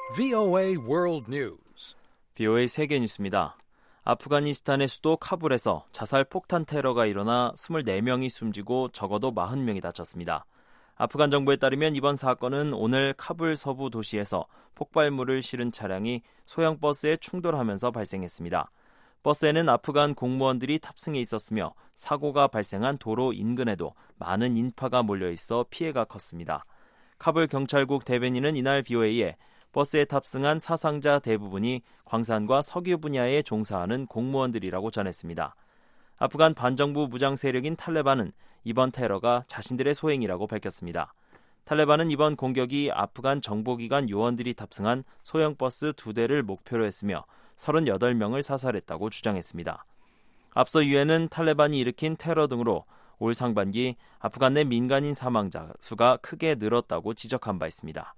VOA World News. VOA 세계 뉴스입니다. 아프가니스탄의 수도 카불에서 자살 폭탄 테러가 일어나 24명이 숨지고 적어도 40명이 다쳤습니다. 아프간 정부에 따르면 이번 사건은 오늘 카불 서부 도시에서 폭발물을 실은 차량이 소형 버스에 충돌하면서 발생했습니다. 버스에는 아프간 공무원들이 탑승해 있었으며 사고가 발생한 도로 인근에도 많은 인파가 몰려 있어 피해가 컸습니다. 카불 경찰국 대변인은 이날 VOA에 버스에 탑승한 사상자 대부분이 광산과 석유 분야에 종사하는 공무원들이라고 전했습니다. 아프간 반정부 무장 세력인 탈레반은 이번 테러가 자신들의 소행이라고 밝혔습니다. 탈레반은 이번 공격이 아프간 정보기관 요원들이 탑승한 소형 버스 2대를 목표로 했으며 38명을 사살했다고 주장했습니다. 앞서 유엔은 탈레반이 일으킨 테러 등으로 올 상반기 아프간 내 민간인 사망자 수가 크게 늘었다고 지적한 바 있습니다.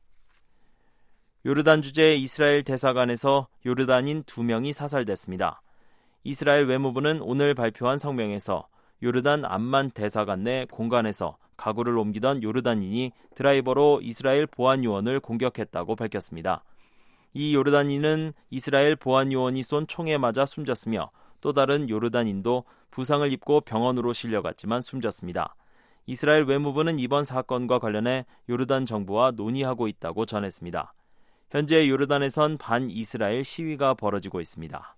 요르단 주재 이스라엘 대사관에서 요르단인 2명이 사살됐습니다. 이스라엘 외무부는 오늘 발표한 성명에서 요르단 암만 대사관 내 공간에서 가구를 옮기던 요르단인이 드라이버로 이스라엘 보안요원을 공격했다고 밝혔습니다. 이 요르단인은 이스라엘 보안요원이 쏜 총에 맞아 숨졌으며 또 다른 요르단인도 부상을 입고 병원으로 실려갔지만 숨졌습니다. 이스라엘 외무부는 이번 사건과 관련해 요르단 정부와 논의하고 있다고 전했습니다. 현재 요르단에선 반이스라엘 시위가 벌어지고 있습니다.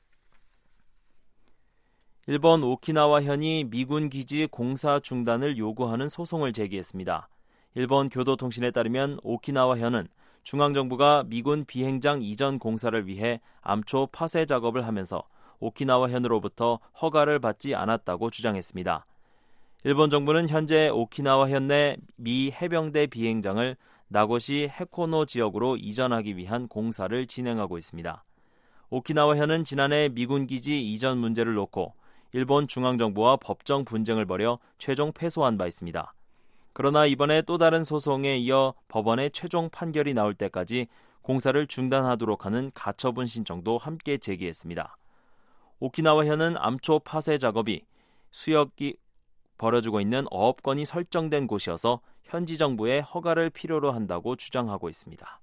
일본 오키나와현이 미군 기지 공사 중단을 요구하는 소송을 제기했습니다. 일본 교도통신에 따르면 오키나와현은 중앙정부가 미군 비행장 이전 공사를 위해 암초 파쇄 작업을 하면서 오키나와현으로부터 허가를 받지 않았다고 주장했습니다. 일본 정부는 현재 오키나와현 내 미 해병대 비행장을 나고시 해코노 지역으로 이전하기 위한 공사를 진행하고 있습니다. 오키나와현은 지난해 미군 기지 이전 문제를 놓고 일본 중앙정부와 법정 분쟁을 벌여 최종 패소한 바 있습니다. 그러나 이번에 또 다른 소송에 이어 법원의 최종 판결이 나올 때까지 공사를 중단하도록 하는 가처분 신청도 함께 제기했습니다. 오키나와현은 암초 파쇄 작업이 수역이 벌어지고 있는 어업권이 설정된 곳이어서 현지 정부의 허가를 필요로 한다고 주장하고 있습니다.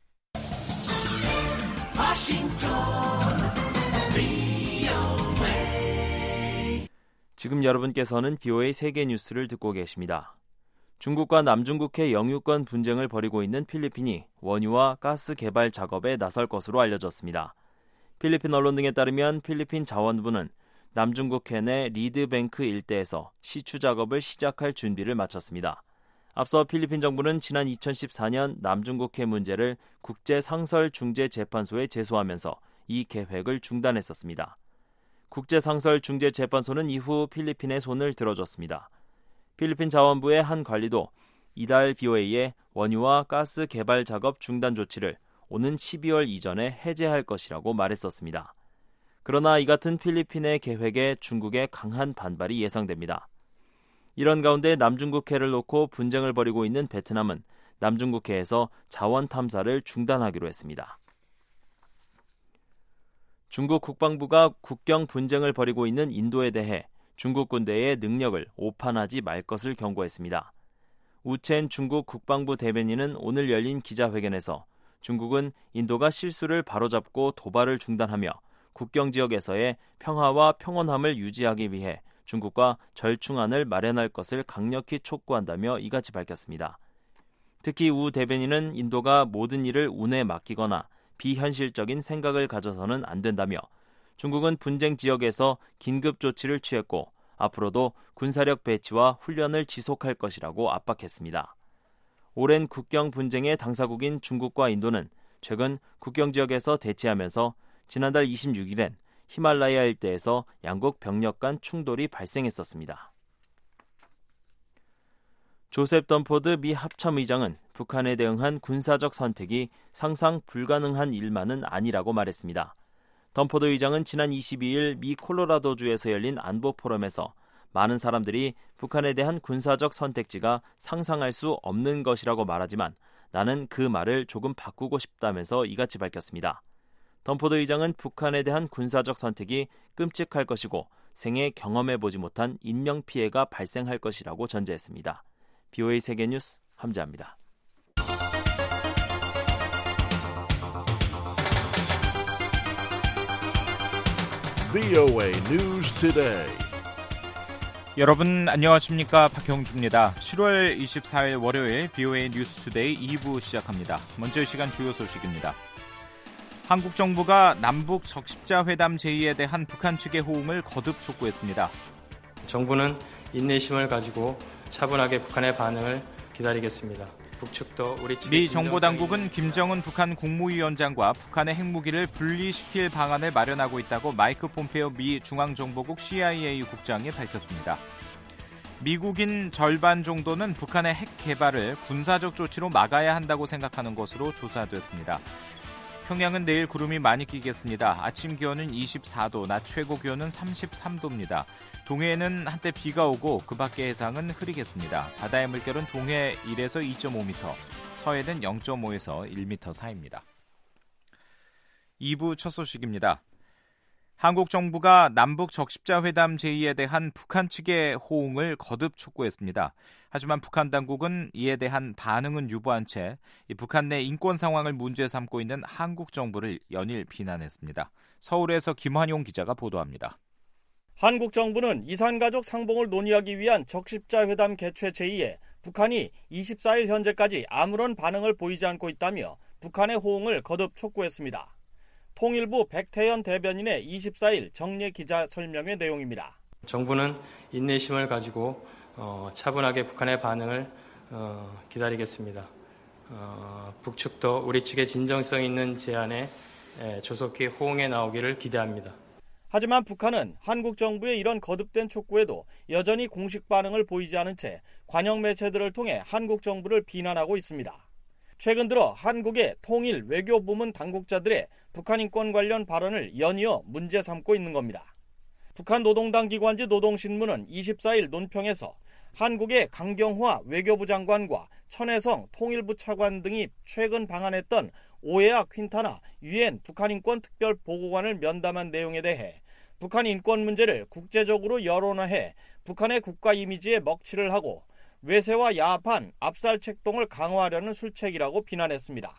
지금 여러분께서는 VOA 세계 뉴스를 듣고 계십니다. 중국과 남중국해 영유권 분쟁을 벌이고 있는 필리핀이 원유와 가스 개발 작업에 나설 것으로 알려졌습니다. 필리핀 언론 등에 따르면 필리핀 자원부는 남중국해 내 리드뱅크 일대에서 시추 작업을 시작할 준비를 마쳤습니다. 앞서 필리핀 정부는 지난 2014년 남중국해 문제를 국제상설중재재판소에 제소하면서 이 계획을 중단했었습니다. 국제상설중재재판소는 이후 필리핀의 손을 들어줬습니다. 필리핀 자원부의 한 관리도 이달 VOA에 원유와 가스 개발 작업 중단 조치를 오는 12월 이전에 해제할 것이라고 말했었습니다. 그러나 이 같은 필리핀의 계획에 중국의 강한 반발이 예상됩니다. 이런 가운데 남중국해를 놓고 분쟁을 벌이고 있는 베트남은 남중국해에서 자원 탐사를 중단하기로 했습니다. 중국 국방부가 국경 분쟁을 벌이고 있는 인도에 대해 중국 군대의 능력을 오판하지 말 것을 경고했습니다. 우첸 중국 국방부 대변인은 오늘 열린 기자회견에서 중국은 인도가 실수를 바로잡고 도발을 중단하며 국경 지역에서의 평화와 평온함을 유지하기 위해 중국과 절충안을 마련할 것을 강력히 촉구한다며 이같이 밝혔습니다. 특히 우 대변인은 인도가 모든 일을 운에 맡기거나 비현실적인 생각을 가져서는 안 된다며 중국은 분쟁 지역에서 긴급 조치를 취했고 앞으로도 군사력 배치와 훈련을 지속할 것이라고 압박했습니다. 오랜 국경 분쟁의 당사국인 중국과 인도는 최근 국경 지역에서 대치하면서 지난달 26일엔 히말라야 일대에서 양국 병력 간 충돌이 발생했었습니다. 조셉 덤포드 미 합참의장은 북한에 대응한 군사적 선택이 상상 불가능한 일만은 아니라고 말했습니다. 덤포드 의장은 지난 22일 미 콜로라도주에서 열린 안보 포럼에서 많은 사람들이 북한에 대한 군사적 선택지가 상상할 수 없는 것이라고 말하지만 나는 그 말을 조금 바꾸고 싶다면서 이같이 밝혔습니다. 덤포드 의장은 북한에 대한 군사적 선택이 끔찍할 것이고 생애 경험해보지 못한 인명피해가 발생할 것이라고 전제했습니다. VOA 세계뉴스 함재합니다. VOA News Today. 여러분 안녕하십니까? 박형주입니다. 7월 24일 월요일 VOA 뉴스 투데이 2부 시작합니다. 먼저 이 시간 주요 소식입니다. 한국 정부가 남북 적십자 회담 제의에 대한 북한 측의 호응을 거듭 촉구했습니다. 정부는 인내심을 가지고 차분하게 북한의 반응을 기다리겠습니다. 북측도 우리 측의 미 정보 당국은 김정은 북한 국무위원장과 북한의 핵무기를 분리시킬 방안을 마련하고 있다고 마이크 폼페오 미 중앙정보국 CIA 국장이 밝혔습니다. 미국인 절반 정도는 북한의 핵 개발을 군사적 조치로 막아야 한다고 생각하는 것으로 조사됐습니다. 평양은 내일 구름이 많이 끼겠습니다. 아침 기온은 24도, 낮 최고 기온은 33도입니다. 동해에는 한때 비가 오고 그 밖의 해상은 흐리겠습니다. 바다의 물결은 동해 1에서 2.5m, 서해는 0.5에서 1m 사이입니다. 2부 첫 소식입니다. 한국 정부가 남북 적십자 회담 제의에 대한 북한 측의 호응을 거듭 촉구했습니다. 하지만 북한 당국은 이에 대한 반응은 유보한 채 북한 내 인권 상황을 문제 삼고 있는 한국 정부를 연일 비난했습니다. 서울에서 김환용 기자가 보도합니다. 한국 정부는 이산가족 상봉을 논의하기 위한 적십자 회담 개최 제의에 북한이 24일 현재까지 아무런 반응을 보이지 않고 있다며 북한의 호응을 거듭 촉구했습니다. 통일부 백태현 대변인의 24일 정례 기자 설명의 내용입니다. 정부는 인내심을 가지고 차분하게 북한의 반응을 기다리겠습니다. 북측도 우리 측의 진정성 있는 제안에 조속히 호응해 나오기를 기대합니다. 하지만 북한은 한국 정부의 이런 거듭된 촉구에도 여전히 공식 반응을 보이지 않은 채 관영 매체들을 통해 한국 정부를 비난하고 있습니다. 최근 들어 한국의 통일 외교부문 당국자들의 북한 인권 관련 발언을 연이어 문제 삼고 있는 겁니다. 북한 노동당 기관지 노동신문은 24일 논평에서 한국의 강경화 외교부 장관과 천혜성 통일부 차관 등이 최근 방한했던 오에아 퀸타나 유엔 북한 인권 특별 보고관을 면담한 내용에 대해 북한 인권 문제를 국제적으로 여론화해 북한의 국가 이미지에 먹칠을 하고 외세와 야합한 압살 책동을 강화하려는 술책이라고 비난했습니다.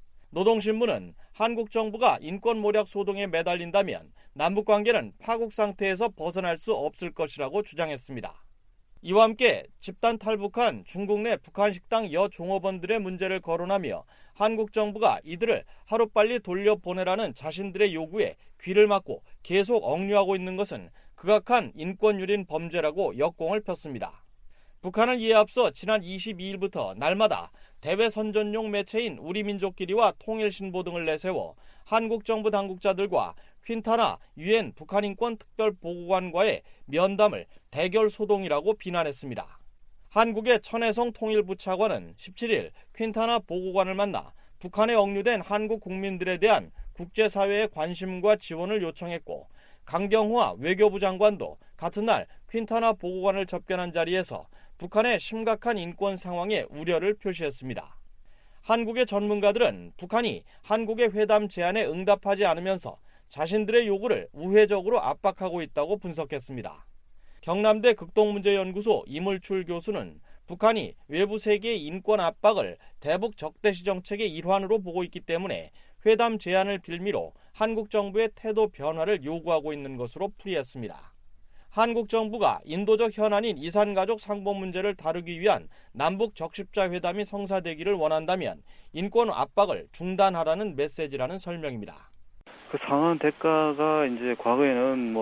노동신문은 한국 정부가 인권 모략 소동에 매달린다면 남북관계는 파국 상태에서 벗어날 수 없을 것이라고 주장했습니다. 이와 함께 집단 탈북한 중국 내 북한 식당 여종업원들의 문제를 거론하며 한국 정부가 이들을 하루빨리 돌려보내라는 자신들의 요구에 귀를 막고 계속 억류하고 있는 것은 극악한 인권유린 범죄라고 역공을 폈습니다. 북한은 이에 앞서 지난 22일부터 날마다 대외 선전용 매체인 우리민족끼리와 통일신보 등을 내세워 한국 정부 당국자들과 퀸타나 유엔 북한인권 특별보고관과의 면담을 대결 소동이라고 비난했습니다. 한국의 천혜성 통일부 차관은 17일 퀸타나 보고관을 만나 북한에 억류된 한국 국민들에 대한 국제사회의 관심과 지원을 요청했고 강경화 외교부 장관도 같은 날 퀸타나 보고관을 접견한 자리에서 북한의 심각한 인권 상황에 우려를 표시했습니다. 한국의 전문가들은 북한이 한국의 회담 제안에 응답하지 않으면서 자신들의 요구를 우회적으로 압박하고 있다고 분석했습니다. 경남대 극동문제연구소 이물출 교수는 북한이 외부 세계의 인권 압박을 대북 적대시 정책의 일환으로 보고 있기 때문에 회담 제안을 빌미로 한국 정부의 태도 변화를 요구하고 있는 것으로 풀이했습니다. 한국 정부가 인도적 현안인 이산가족 상봉 문제를 다루기 위한 남북 적십자 회담이 성사되기를 원한다면 인권 압박을 중단하라는 메시지라는 설명입니다. 그 상한 대가가 이제 과거에는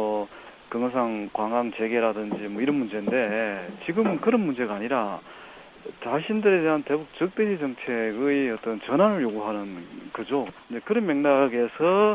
금호상 광항 재개라든지 이런 문제인데 지금은 그런 문제가 아니라 자신들에 대한 대북 적대시 정책의 어떤 전환을 요구하는 거죠. 이제 그런 맥락에서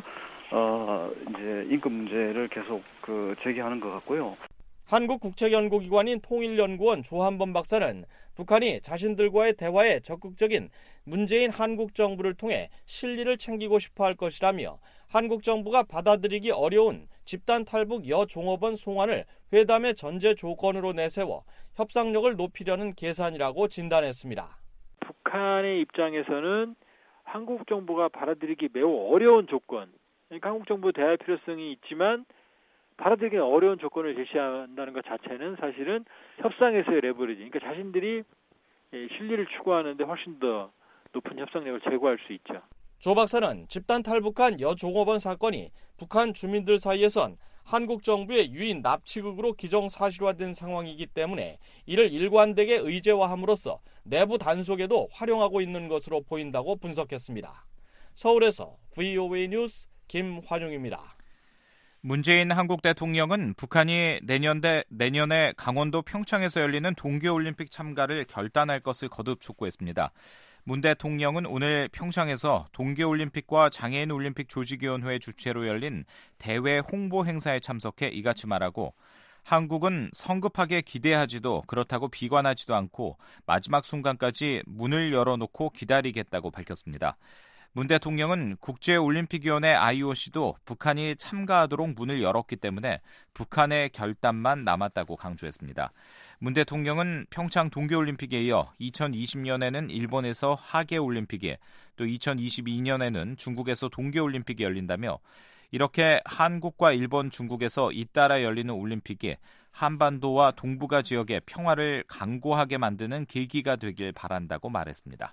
이제 인권 문제를 계속 제기하는 것 같고요. 한국 국책연구기관인 통일연구원 조한범 박사는 북한이 자신들과의 대화에 적극적인 문재인 한국 정부를 통해 실리를 챙기고 싶어할 것이라며 한국 정부가 받아들이기 어려운 집단 탈북 여종업원 송환을 회담의 전제 조건으로 내세워 협상력을 높이려는 계산이라고 진단했습니다. 북한의 입장에서는 한국 정부가 받아들이기 매우 어려운 조건, 그러니까 한국 정부 대화의 필요성이 있지만 받아들이기 어려운 조건을 제시한다는 것 자체는 사실은 협상에서의 레버리지, 그러니까 자신들이 실리를 추구하는데 훨씬 더 높은 협상력을 제고할 수 있죠. 조 박사는 집단 탈북한 여종업원 사건이 북한 주민들 사이에선 한국 정부의 유인 납치극으로 기정사실화된 상황이기 때문에 이를 일관되게 의제화함으로써 내부 단속에도 활용하고 있는 것으로 보인다고 분석했습니다. 서울에서 VOA 뉴스 김환용입니다. 문재인 한국 대통령은 북한이 내년에 강원도 평창에서 열리는 동계올림픽 참가를 결단할 것을 거듭 촉구했습니다. 문 대통령은 오늘 평창에서 동계올림픽과 장애인올림픽 조직위원회 주최로 열린 대회 홍보 행사에 참석해 이같이 말하고 한국은 성급하게 기대하지도 그렇다고 비관하지도 않고 마지막 순간까지 문을 열어놓고 기다리겠다고 밝혔습니다. 문 대통령은 국제올림픽위원회 IOC도 북한이 참가하도록 문을 열었기 때문에 북한의 결단만 남았다고 강조했습니다. 문 대통령은 평창 동계올림픽에 이어 2020년에는 일본에서 하계올림픽에 또 2022년에는 중국에서 동계올림픽이 열린다며 이렇게 한국과 일본, 중국에서 잇따라 열리는 올림픽이 한반도와 동북아 지역의 평화를 강고하게 만드는 계기가 되길 바란다고 말했습니다.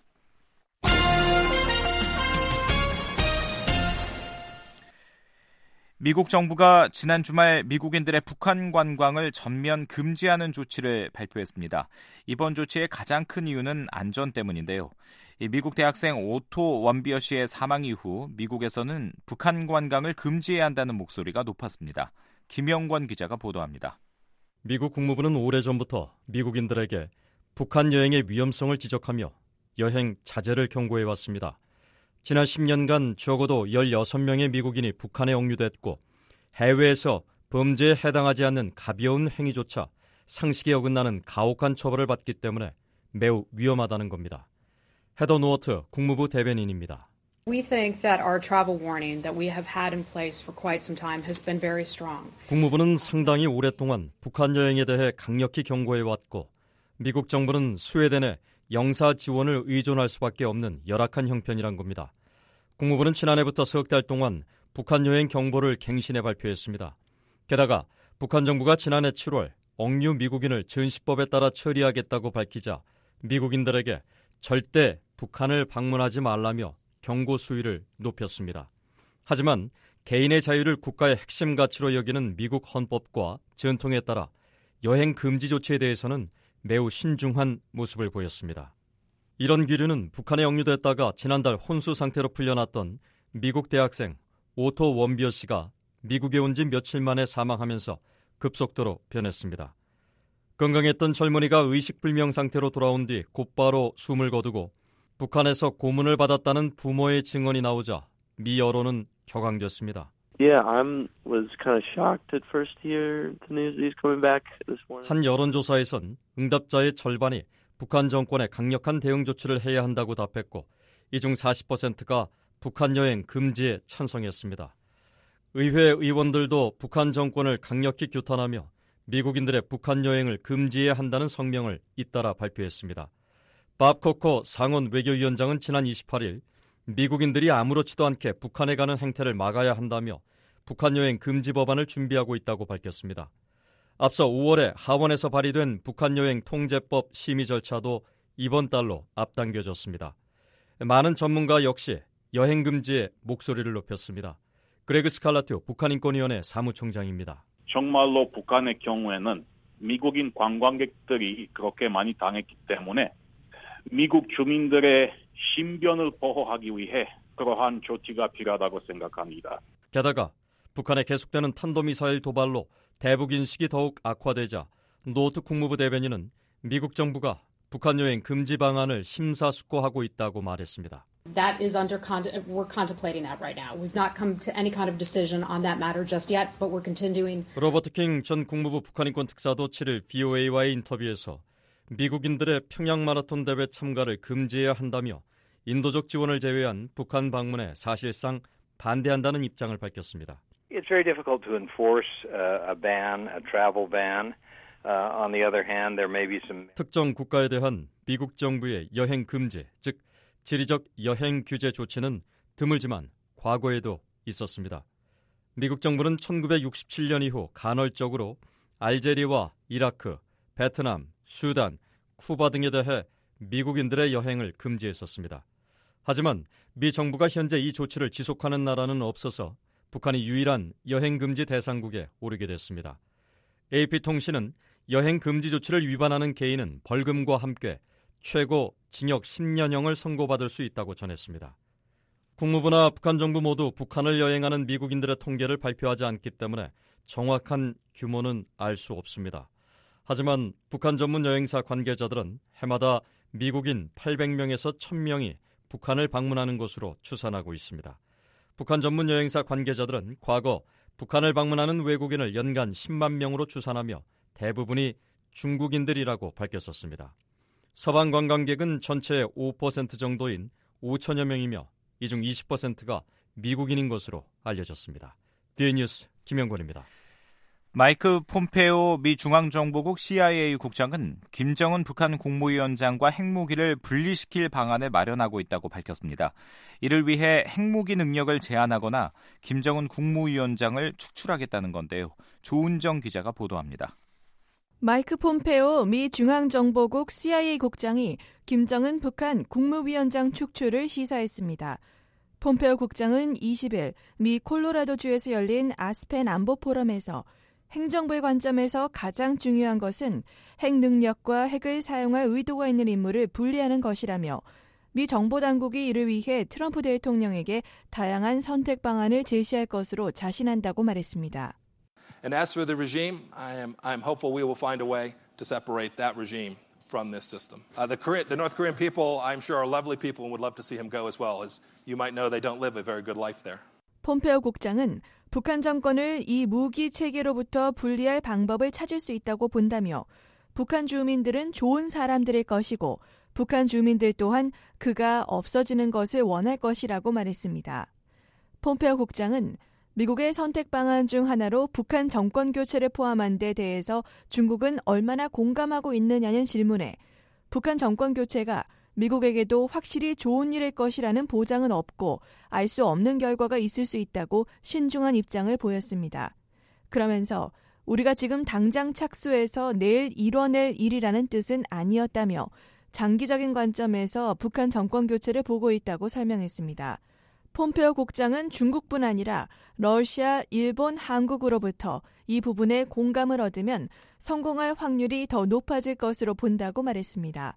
미국 정부가 지난 주말 미국인들의 북한 관광을 전면 금지하는 조치를 발표했습니다. 이번 조치의 가장 큰 이유는 안전 때문인데요. 미국 대학생 오토 원비어 씨의 사망 이후 미국에서는 북한 관광을 금지해야 한다는 목소리가 높았습니다. 김영권 기자가 보도합니다. 미국 국무부는 오래전부터 미국인들에게 북한 여행의 위험성을 지적하며 여행 자제를 경고해왔습니다. 지난 10년간 적어도 16명의 미국인이 북한에 억류됐고 해외에서 범죄에 해당하지 않는 가벼운 행위조차 상식에 어긋나는 가혹한 처벌을 받기 때문에 매우 위험하다는 겁니다. 헤더 노어트 국무부 대변인입니다. We think that our travel warning that we have had in place for quite some time has been very strong. 국무부는 상당히 오랫동안 북한 여행에 대해 강력히 경고해왔고 미국 정부는 스웨덴에 영사 지원을 의존할 수밖에 없는 열악한 형편이란 겁니다. 국무부는 지난해부터 석 달 동안 북한 여행 경보를 갱신해 발표했습니다. 게다가 북한 정부가 지난해 7월 억류 미국인을 전시법에 따라 처리하겠다고 밝히자 미국인들에게 절대 북한을 방문하지 말라며 경고 수위를 높였습니다. 하지만 개인의 자유를 국가의 핵심 가치로 여기는 미국 헌법과 전통에 따라 여행 금지 조치에 대해서는 매우 신중한 모습을 보였습니다. 이런 기류는 북한에 억류됐다가 지난달 혼수 상태로 풀려났던 미국 대학생 오토 원비어 씨가 미국에 온 지 며칠 만에 사망하면서 급속도로 변했습니다. 건강했던 젊은이가 의식불명 상태로 돌아온 뒤 곧바로 숨을 거두고 북한에서 고문을 받았다는 부모의 증언이 나오자 미 여론은 격앙됐습니다. 한 여론조사에선 응답자의 절반이 북한 정권에 강력한 대응 조치를 해야 한다고 답했고 이 중 40%가 북한 여행 금지에 찬성했습니다. 의회 의원들도 북한 정권을 강력히 규탄하며 미국인들의 북한 여행을 금지해야 한다는 성명을 잇따라 발표했습니다. 밥 코코 상원 외교위원장은 지난 28일 미국인들이 아무렇지도 않게 북한에 가는 행태를 막아야 한다며 북한 여행 금지 법안을 준비하고 있다고 밝혔습니다. 앞서 5월에 하원에서 발의된 북한 여행 통제법 심의 절차도 이번 달로 앞당겨졌습니다. 많은 전문가 역시 여행 금지에 목소리를 높였습니다. 그레그 스칼라튜 북한인권위원회 사무총장입니다. 정말로 북한의 경우에는 미국인 관광객들이 그렇게 많이 당했기 때문에 미국 주민들의 신변을 보호하기 위해 그러한 조치가 필요하다고 생각합니다. 게다가 북한의 계속되는 탄도미사일 도발로 대북 인식이 더욱 악화되자 노트 국무부 대변인은 미국 정부가 북한 여행 금지 방안을 심사숙고하고 있다고 말했습니다. That is we're contemplating that right now. We've not come to any kind of decision on that matter just yet, but we're continuing. 로버트 킹 전 국무부 북한인권 특사도 7일 VOA와의 인터뷰에서 미국인들의 평양 마라톤 대회 참가를 금지해야 한다며 인도적 지원을 제외한 북한 방문에 사실상 반대한다는 입장을 밝혔습니다. It's very difficult to enforce a ban, a travel ban. On the other hand, there may be some 특정 국가에 대한 미국 정부의 여행 금지, 즉 지리적 여행 규제 조치는 드물지만 과거에도 있었습니다. 미국 정부는 1967년 이후 간헐적으로 알제리와 이라크, 베트남, 수단, 쿠바 등에 대해 미국인들의 여행을 금지했었습니다. 하지만 미 정부가 현재 이 조치를 지속하는 나라는 없어서 북한이 유일한 여행금지 대상국에 오르게 됐습니다. AP통신은 여행금지 조치를 위반하는 개인은 벌금과 함께 최고 징역 10년형을 선고받을 수 있다고 전했습니다. 국무부나 북한 정부 모두 북한을 여행하는 미국인들의 통계를 발표하지 않기 때문에 정확한 규모는 알 수 없습니다. 하지만 북한 전문 여행사 관계자들은 해마다 미국인 800명에서 1000명이 북한을 방문하는 것으로 추산하고 있습니다. 북한 전문 여행사 관계자들은 과거 북한을 방문하는 외국인을 연간 10만 명으로 추산하며 대부분이 중국인들이라고 밝혔었습니다. 서방 관광객은 전체의 5% 정도인 5천여 명이며 이 중 20%가 미국인인 것으로 알려졌습니다. 디뉴스 김영권입니다. 마이크 폼페오 미 중앙정보국 CIA 국장은 김정은 북한 국무위원장과 핵무기를 분리시킬 방안을 마련하고 있다고 밝혔습니다. 이를 위해 핵무기 능력을 제한하거나 김정은 국무위원장을 축출하겠다는 건데요. 조은정 기자가 보도합니다. 마이크 폼페오 미 중앙정보국 CIA 국장이 김정은 북한 국무위원장 축출을 시사했습니다. 폼페오 국장은 20일 미 콜로라도주에서 열린 아스펜 안보 포럼에서 행정부의 관점에서 가장 중요한 것은 핵 능력과 핵을 사용할 의도가 있는 인물을 분리하는 것이라며 미 정보당국이 이를 위해 트럼프 대통령에게 다양한 선택 방안을 제시할 것으로 자신한다고 말했습니다. And as for the regime, I'm hopeful we will find a way to separate that regime from this system. The North Korean people, I'm sure, are lovely people and would love to see him go as well. As you might know, they don't live a very good life there. 폼페오 국장은 북한 정권을 이 무기 체계로부터 분리할 방법을 찾을 수 있다고 본다며 북한 주민들은 좋은 사람들일 것이고 북한 주민들 또한 그가 없어지는 것을 원할 것이라고 말했습니다. 폼페오 국장은 미국의 선택 방안 중 하나로 북한 정권 교체를 포함한 데 대해서 중국은 얼마나 공감하고 있느냐는 질문에 북한 정권 교체가 미국에게도 확실히 좋은 일일 것이라는 보장은 없고 알 수 없는 결과가 있을 수 있다고 신중한 입장을 보였습니다. 그러면서 우리가 지금 당장 착수해서 내일 이뤄낼 일이라는 뜻은 아니었다며 장기적인 관점에서 북한 정권 교체를 보고 있다고 설명했습니다. 폼페오 국장은 중국뿐 아니라 러시아, 일본, 한국으로부터 이 부분에 공감을 얻으면 성공할 확률이 더 높아질 것으로 본다고 말했습니다.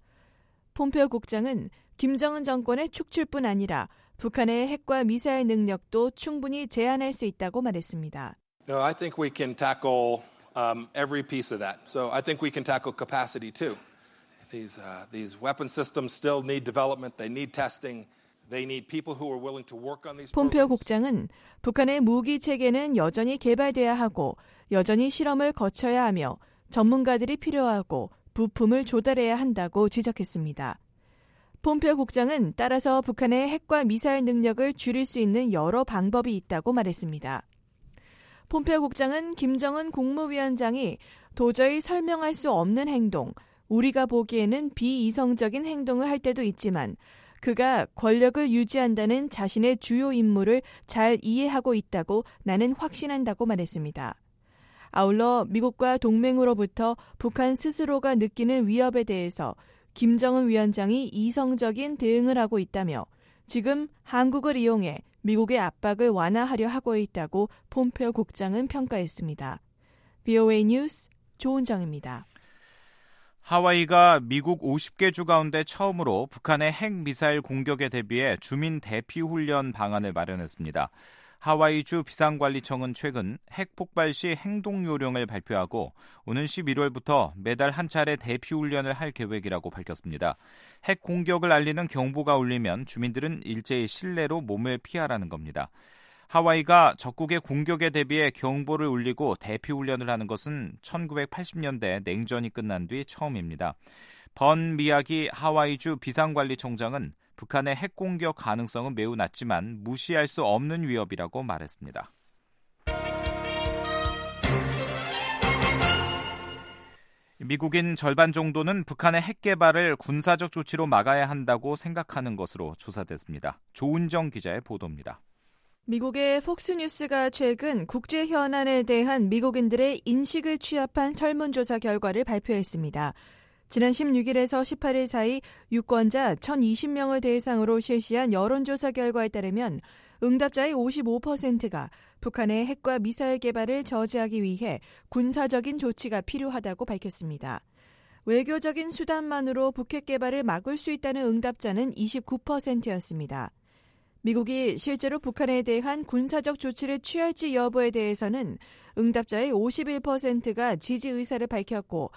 폼페오 국장은 김정은 정권의 축출뿐 아니라 북한의 핵과 미사일 능력도 충분히 제한할 수 있다고 말했습니다. No, I think we can tackle every piece of that. So I think we can tackle capacity too. These weapon systems still need development. They need testing. They need people who are willing to work on these. 폼페오 국장은 북한의 무기 체계는 여전히 개발돼야 하고 여전히 실험을 거쳐야 하며 전문가들이 필요하고 부품을 조달해야 한다고 지적했습니다. 폼페오 국장은 따라서 북한의 핵과 미사일 능력을 줄일 수 있는 여러 방법이 있다고 말했습니다. 폼페오 국장은 김정은 국무위원장이 도저히 설명할 수 없는 행동, 우리가 보기에는 비이성적인 행동을 할 때도 있지만 그가 권력을 유지한다는 자신의 주요 임무를 잘 이해하고 있다고 나는 확신한다고 말했습니다. 아울러 미국과 동맹으로부터 북한 스스로가 느끼는 위협에 대해서 김정은 위원장이 이성적인 대응을 하고 있다며 지금 한국을 이용해 미국의 압박을 완화하려 하고 있다고 폼페오 국장은 평가했습니다. VOA 뉴스 조은정입니다. 하와이가 미국 50개 주 가운데 처음으로 북한의 핵미사일 공격에 대비해 주민 대피 훈련 방안을 마련했습니다. 하와이주 비상관리청은 최근 핵 폭발 시 행동 요령을 발표하고 오는 11월부터 매달 한 차례 대피 훈련을 할 계획이라고 밝혔습니다. 핵 공격을 알리는 경보가 울리면 주민들은 일제히 실내로 몸을 피하라는 겁니다. 하와이가 적국의 공격에 대비해 경보를 울리고 대피 훈련을 하는 것은 1980년대 냉전이 끝난 뒤 처음입니다. 번 미야기 하와이주 비상관리청장은 북한의 핵 공격 가능성은 매우 낮지만 무시할 수 없는 위협이라고 말했습니다. 미국인 절반 정도는 북한의 핵 개발을 군사적 조치로 막아야 한다고 생각하는 것으로 조사됐습니다. 조은정 기자의 보도입니다. 미국의 폭스뉴스가 최근 국제 현안에 대한 미국인들의 인식을 취합한 설문조사 결과를 발표했습니다. 지난 16일에서 18일 사이 유권자 1,020명을 대상으로 실시한 여론조사 결과에 따르면 응답자의 55%가 북한의 핵과 미사일 개발을 저지하기 위해 군사적인 조치가 필요하다고 밝혔습니다. 외교적인 수단만으로 북핵 개발을 막을 수 있다는 응답자는 29%였습니다. 미국이 실제로 북한에 대한 군사적 조치를 취할지 여부에 대해서는 응답자의 51%가 지지 의사를 밝혔고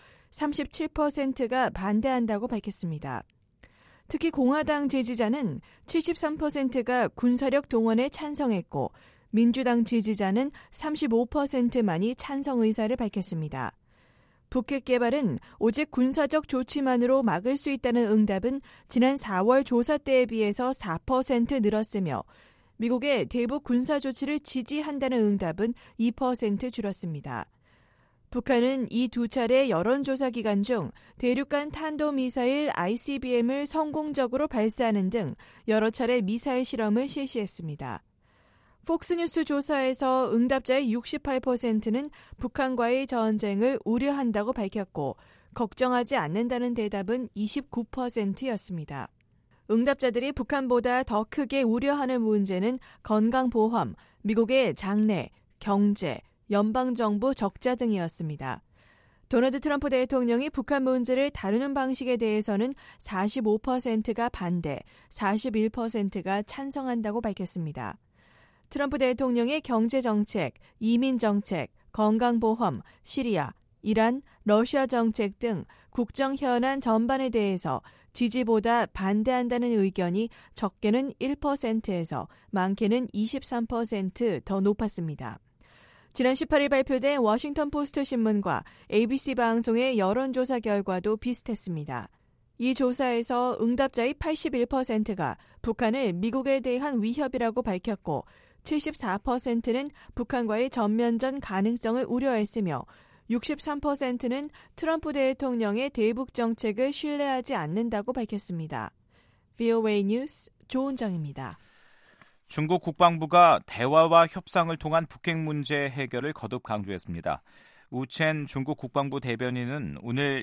37%가 반대한다고 밝혔습니다. 특히 공화당 지지자는 73%가 군사력 동원에 찬성했고 민주당 지지자는 35%만이 찬성 의사를 밝혔습니다. 북핵 개발은 오직 군사적 조치만으로 막을 수 있다는 응답은 지난 4월 조사 때에 비해서 4% 늘었으며 미국의 대북 군사 조치를 지지한다는 응답은 2% 줄었습니다. 북한은 이 두 차례 여론조사 기간 중 대륙간 탄도미사일 ICBM을 성공적으로 발사하는 등 여러 차례 미사일 실험을 실시했습니다. 폭스뉴스 조사에서 응답자의 68%는 북한과의 전쟁을 우려한다고 밝혔고 걱정하지 않는다는 대답은 29%였습니다. 응답자들이 북한보다 더 크게 우려하는 문제는 건강보험, 미국의 장래, 경제, 연방정부 적자 등이었습니다. 도널드 트럼프 대통령이 북한 문제를 다루는 방식에 대해서는 45%가 반대, 41%가 찬성한다고 밝혔습니다. 트럼프 대통령의 경제정책, 이민정책, 건강보험, 시리아, 이란, 러시아 정책 등 국정 현안 전반에 대해서 지지보다 반대한다는 의견이 적게는 1%에서 많게는 23% 더 높았습니다. 지난 18일 발표된 워싱턴 포스트 신문과 ABC 방송의 여론조사 결과도 비슷했습니다. 이 조사에서 응답자의 81%가 북한을 미국에 대한 위협이라고 밝혔고 74%는 북한과의 전면전 가능성을 우려했으며 63%는 트럼프 대통령의 대북 정책을 신뢰하지 않는다고 밝혔습니다. VOA 뉴스 조은정입니다. 중국 국방부가 대화와 협상을 통한 북핵 문제 해결을 거듭 강조했습니다. 우첸 중국 국방부 대변인은 오늘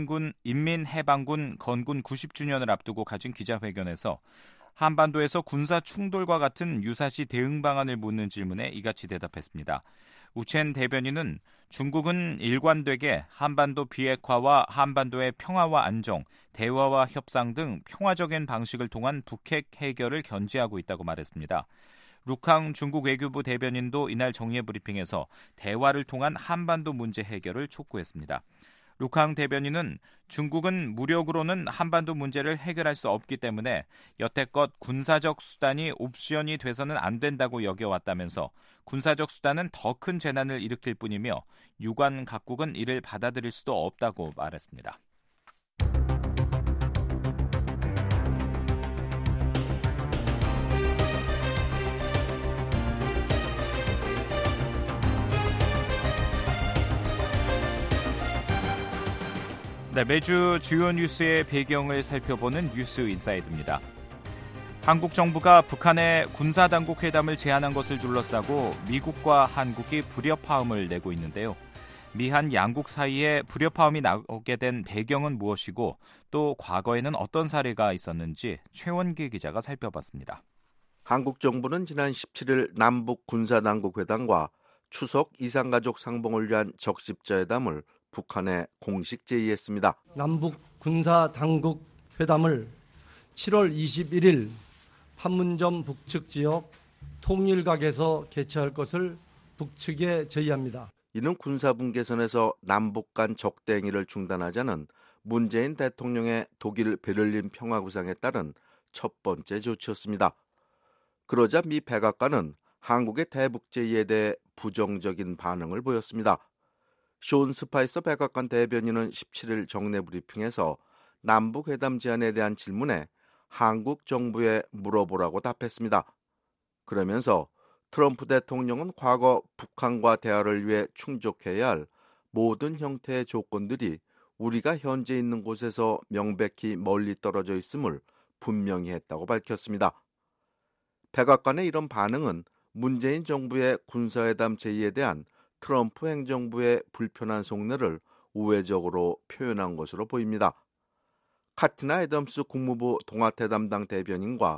인민해방군 건군 90주년을 앞두고 가진 기자회견에서 한반도에서 군사 충돌과 같은 유사시 대응 방안을 묻는 질문에 이같이 대답했습니다. 우첸 대변인은 중국은 일관되게 한반도 비핵화와 한반도의 평화와 안정, 대화와 협상 등 평화적인 방식을 통한 북핵 해결을 견지하고 있다고 말했습니다. 루캉 중국 외교부 대변인도 이날 정례 브리핑에서 대화를 통한 한반도 문제 해결을 촉구했습니다. 루캉 대변인은 중국은 무력으로는 한반도 문제를 해결할 수 없기 때문에 여태껏 군사적 수단이 옵션이 돼서는 안 된다고 여겨왔다면서 군사적 수단은 더 큰 재난을 일으킬 뿐이며 유관 각국은 이를 받아들일 수도 없다고 말했습니다. 네, 매주 주요 뉴스의 배경을 살펴보는 뉴스 인사이드입니다. 한국 정부가 북한의 군사당국 회담을 제안한 것을 둘러싸고 미국과 한국이 불협화음을 내고 있는데요. 미한 양국 사이에 불협화음이 나오게 된 배경은 무엇이고 또 과거에는 어떤 사례가 있었는지 최원기 기자가 살펴봤습니다. 한국 정부는 지난 17일 남북 군사당국 회담과 추석 이산가족 상봉을 위한 적십자회담을 북한에 공식 제의했습니다. 남북 군사당국 회담을 7월 21일 판문점 북측 지역 통일각에서 개최할 것을 북측에 제의합니다. 이는 군사분계선에서 남북 간 적대 행위를 중단하자는 문재인 대통령의 독일 베를린 평화구상에 따른 첫 번째 조치였습니다. 그러자 미 백악관은 한국의 대북 제의에 대해 부정적인 반응을 보였습니다. 쇼온 스파이서 백악관 대변인은 17일 정례 브리핑에서 남북회담 제안에 대한 질문에 한국 정부에 물어보라고 답했습니다. 그러면서 트럼프 대통령은 과거 북한과 대화를 위해 충족해야 할 모든 형태의 조건들이 우리가 현재 있는 곳에서 명백히 멀리 떨어져 있음을 분명히 했다고 밝혔습니다. 백악관의 이런 반응은 문재인 정부의 군사회담 제의에 대한 트럼프 행정부의 불편한 속내를 우회적으로 표현한 것으로 보입니다. 카티나 애덤스 국무부 동아태 담당 대변인과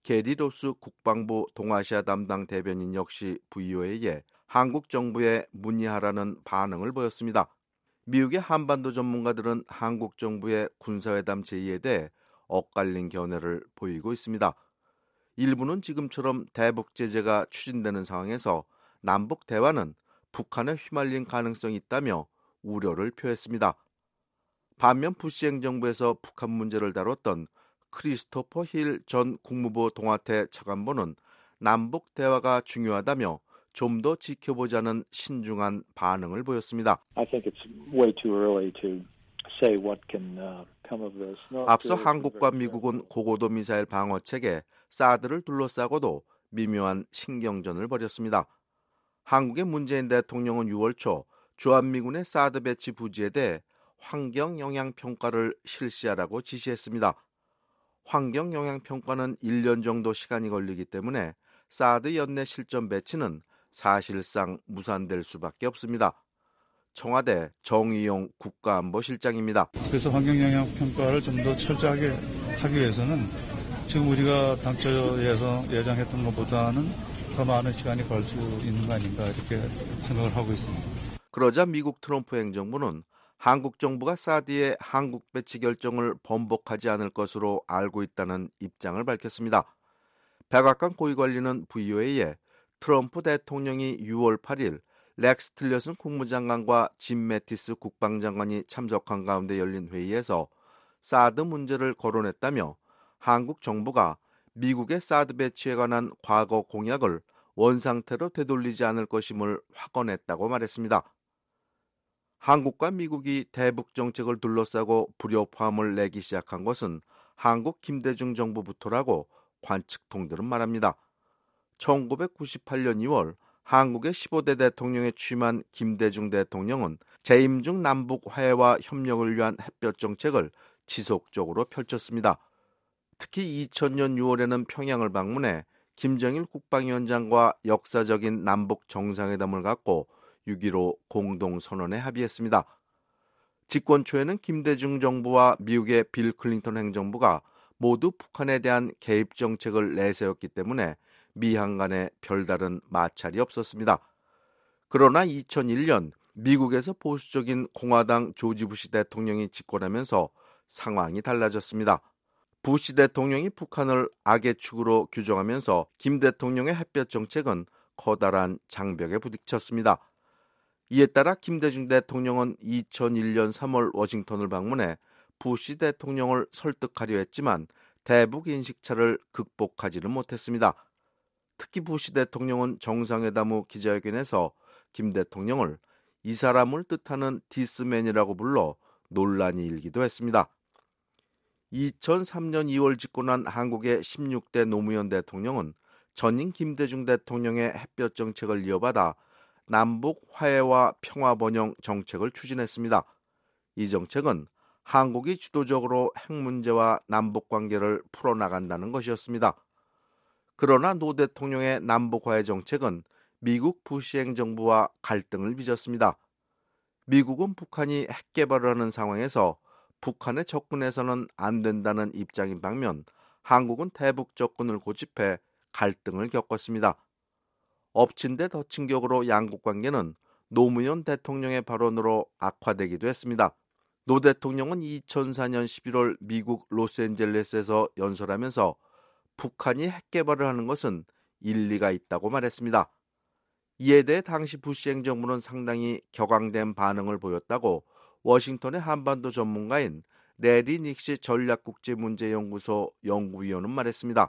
게리 로스 국방부 동아시아 담당 대변인 역시 VOA에 한국 정부에 문의하라는 반응을 보였습니다. 미국의 한반도 전문가들은 한국 정부의 군사회담 제의에 대해 엇갈린 견해를 보이고 있습니다. 일부는 지금처럼 대북 제재가 추진되는 상황에서 남북 대화는 북한에 휘말린 가능성이 있다며 우려를 표했습니다. 반면 부시 행정부에서 북한 문제를 다뤘던 크리스토퍼 힐 전 국무부 동아태 차관보는 남북 대화가 중요하다며 좀 더 지켜보자는 신중한 반응을 보였습니다. 앞서 한국과 미국은 고고도 미사일 방어체계 사드를 둘러싸고도 미묘한 신경전을 벌였습니다. 한국의 문재인 대통령은 6월 초 주한미군의 사드 배치 부지에 대해 환경영향평가를 실시하라고 지시했습니다. 환경영향평가는 1년 정도 시간이 걸리기 때문에 사드 연내 실전 배치는 사실상 무산될 수밖에 없습니다. 청와대 정의용 국가안보실장입니다. 그래서 환경영향평가를 좀 더 철저하게 하기 위해서는 지금 우리가 당초에서 예상했던 것보다는 더 많은 시간이 걸 수 있는 거 아닌가 이렇게 생각을 하고 있습니다. 그러자 미국 트럼프 행정부는 한국 정부가 사드의 한국 배치 결정을 번복하지 않을 것으로 알고 있다는 입장을 밝혔습니다. 백악관 고위관리는 VOA에 트럼프 대통령이 6월 8일 렉스 틸러슨 국무장관과 짐 매티스 국방장관이 참석한 가운데 열린 회의에서 사드 문제를 거론했다며 한국 정부가 미국의 사드 배치에 관한 과거 공약을 원상태로 되돌리지 않을 것임을 확언했다고 말했습니다. 한국과 미국이 대북 정책을 둘러싸고 불협화음을 내기 시작한 것은 한국 김대중 정부부터라고 관측통들은 말합니다. 1998년 2월 한국의 15대 대통령에 취임한 김대중 대통령은 재임 중 남북 화해와 협력을 위한 햇볕 정책을 지속적으로 펼쳤습니다. 특히 2000년 6월에는 평양을 방문해 김정일 국방위원장과 역사적인 남북 정상회담을 갖고 6.15 공동선언에 합의했습니다. 집권 초에는 김대중 정부와 미국의 빌 클린턴 행정부가 모두 북한에 대한 개입 정책을 내세웠기 때문에 미한 간에 별다른 마찰이 없었습니다. 그러나 2001년 미국에서 보수적인 공화당 조지 부시 대통령이 집권하면서 상황이 달라졌습니다. 부시 대통령이 북한을 악의 축으로 규정하면서 김 대통령의 햇볕 정책은 커다란 장벽에 부딪혔습니다. 이에 따라 김대중 대통령은 2001년 3월 워싱턴을 방문해 부시 대통령을 설득하려 했지만 대북 인식차를 극복하지는 못했습니다. 특히 부시 대통령은 정상회담 후 기자회견에서 김 대통령을 이 사람을 뜻하는 디스맨이라고 불러 논란이 일기도 했습니다. 2003년 2월 집권한 한국의 16대 노무현 대통령은 전임 김대중 대통령의 햇볕 정책을 이어받아 남북 화해와 평화 번영 정책을 추진했습니다. 이 정책은 한국이 주도적으로 핵 문제와 남북 관계를 풀어나간다는 것이었습니다. 그러나 노 대통령의 남북 화해 정책은 미국 부시 행정부와 갈등을 빚었습니다. 미국은 북한이 핵 개발을 하는 상황에서 북한에 접근해서는 안 된다는 입장인 반면 한국은 대북 접근을 고집해 갈등을 겪었습니다. 엎친 데 덮친 격으로 양국 관계는 노무현 대통령의 발언으로 악화되기도 했습니다. 노 대통령은 2004년 11월 미국 로스앤젤레스에서 연설하면서 북한이 핵 개발을 하는 것은 일리가 있다고 말했습니다. 이에 대해 당시 부시 행정부는 상당히 격앙된 반응을 보였다고 워싱턴의 한반도 전문가인 레리 닉시 전략국제문제연구소 연구위원은 말했습니다.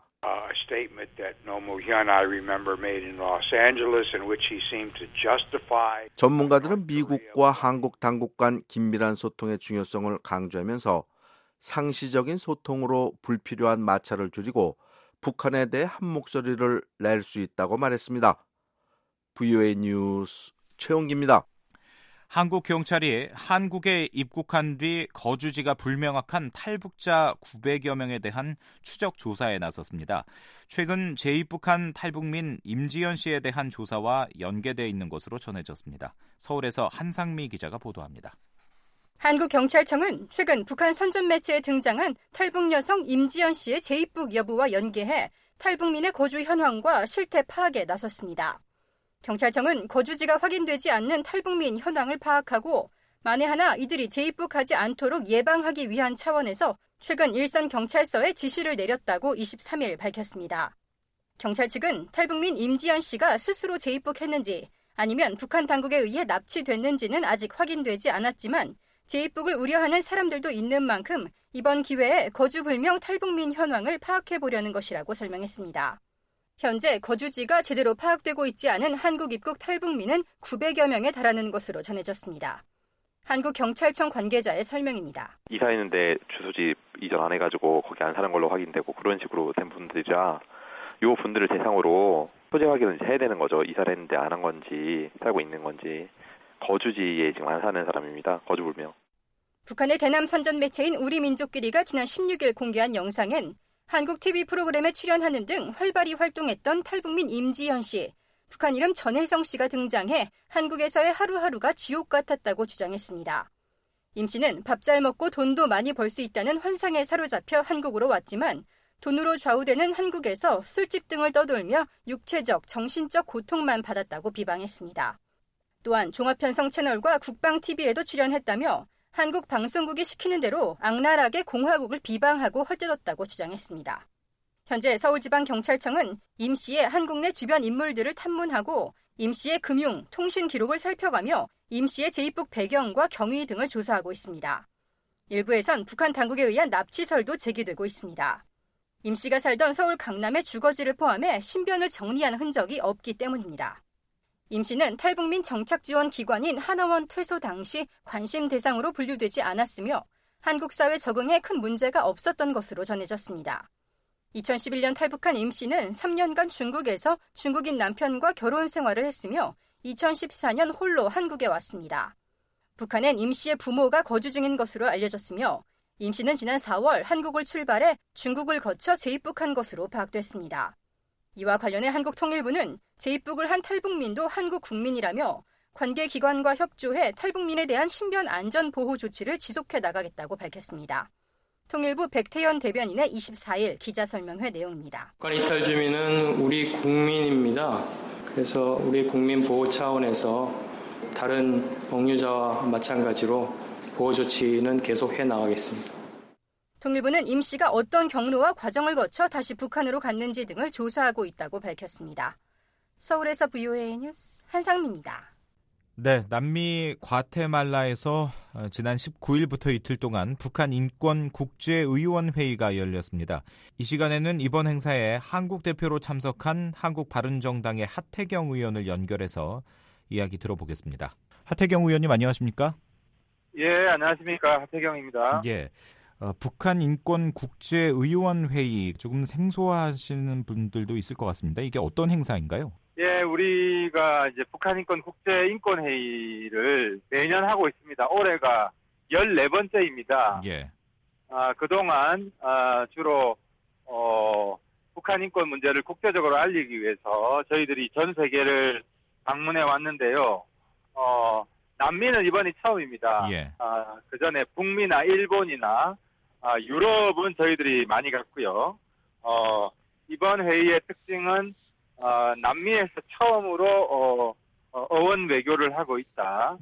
전문가들은 미국과 한국 당국 간 긴밀한 소통의 중요성을 강조하면서 상시적인 소통으로 불필요한 마찰을 줄이고 북한에 대해 한 목소리를 낼 수 있다고 말했습니다. VOA 뉴스 최용기입니다. 한국 경찰이 한국에 입국한 뒤 거주지가 불명확한 탈북자 900여 명에 대한 추적 조사에 나섰습니다. 최근 재입국한 탈북민 임지연 씨에 대한 조사와 연계되어 있는 것으로 전해졌습니다. 서울에서 한상미 기자가 보도합니다. 한국경찰청은 최근 북한 선전 매체에 등장한 탈북 여성 임지연 씨의 재입국 여부와 연계해 탈북민의 거주 현황과 실태 파악에 나섰습니다. 경찰청은 거주지가 확인되지 않는 탈북민 현황을 파악하고 만에 하나 이들이 재입국하지 않도록 예방하기 위한 차원에서 최근 일선경찰서에 지시를 내렸다고 23일 밝혔습니다. 경찰 측은 탈북민 임지연 씨가 스스로 재입국했는지 아니면 북한 당국에 의해 납치됐는지는 아직 확인되지 않았지만 재입국을 우려하는 사람들도 있는 만큼 이번 기회에 거주불명 탈북민 현황을 파악해보려는 것이라고 설명했습니다. 현재 거주지가 제대로 파악되고 있지 않은 한국 입국 탈북민은 900여 명에 달하는 것으로 전해졌습니다. 한국경찰청 관계자의 설명입니다. 이사했는데 주소지 이전 안 해가지고 거기 안 사는 걸로 확인되고 그런 식으로 된 분들이라 요 분들을 대상으로 소재 확인을 해야 되는 거죠. 이사를 했는데 안 한 건지 살고 있는 건지. 거주지에 지금 안 사는 사람입니다. 거주불명. 북한의 대남 선전 매체인 우리민족끼리가 지난 16일 공개한 영상엔 한국 TV 프로그램에 출연하는 등 활발히 활동했던 탈북민 임지연 씨, 북한 이름 전혜성 씨가 등장해 한국에서의 하루하루가 지옥 같았다고 주장했습니다. 임 씨는 밥 잘 먹고 돈도 많이 벌 수 있다는 환상에 사로잡혀 한국으로 왔지만 돈으로 좌우되는 한국에서 술집 등을 떠돌며 육체적, 정신적 고통만 받았다고 비방했습니다. 또한 종합편성 채널과 국방TV에도 출연했다며 한국 방송국이 시키는 대로 악랄하게 공화국을 비방하고 헐뜯었다고 주장했습니다. 현재 서울지방경찰청은 임 씨의 한국 내 주변 인물들을 탐문하고 임 씨의 금융, 통신 기록을 살펴가며 임 씨의 재입국 배경과 경위 등을 조사하고 있습니다. 일부에선 북한 당국에 의한 납치설도 제기되고 있습니다. 임 씨가 살던 서울 강남의 주거지를 포함해 신변을 정리한 흔적이 없기 때문입니다. 임 씨는 탈북민 정착지원 기관인 하나원 퇴소 당시 관심 대상으로 분류되지 않았으며 한국 사회 적응에 큰 문제가 없었던 것으로 전해졌습니다. 2011년 탈북한 임 씨는 3년간 중국에서 중국인 남편과 결혼 생활을 했으며 2014년 홀로 한국에 왔습니다. 북한엔 임 씨의 부모가 거주 중인 것으로 알려졌으며 임 씨는 지난 4월 한국을 출발해 중국을 거쳐 재입국한 것으로 파악됐습니다. 이와 관련해 한국통일부는 재입국을 한 탈북민도 한국 국민이라며 관계기관과 협조해 탈북민에 대한 신변 안전 보호 조치를 지속해 나가겠다고 밝혔습니다. 통일부 백태현 대변인의 24일 기자설명회 내용입니다. 북한 이탈 주민은 우리 국민입니다. 그래서 우리 국민 보호 차원에서 다른 억류자와 마찬가지로 보호 조치는 계속해 나가겠습니다. 통일부는 임 씨가 어떤 경로와 과정을 거쳐 다시 북한으로 갔는지 등을 조사하고 있다고 밝혔습니다. 서울에서 VOA 뉴스 한상미입니다. 네, 남미 과테말라에서 지난 19일부터 이틀 동안 북한 인권국제의원회의가 열렸습니다. 이 시간에는 이번 행사에 한국 대표로 참석한 한국바른정당의 하태경 의원을 연결해서 이야기 들어보겠습니다. 하태경 의원님 안녕하십니까? 예, 안녕하십니까. 하태경입니다. 예. 북한 인권국제의원회의 조금 생소하시는 분들도 있을 것 같습니다. 이게 어떤 행사인가요? 예, 우리가 이제 북한 국제인권회의를 매년 하고 있습니다. 올해가 14번째입니다. 예. 그동안 주로 북한 인권 문제를 국제적으로 알리기 위해서 저희들이 전 세계를 방문해 왔는데요. 남미는 이번이 처음입니다. 예. 그 전에 북미나 일본이나 유럽은 저희들이 많이 갔고요. 이번 회의의 특징은 남미에서 처음으로 어원 외교를 하고 있다는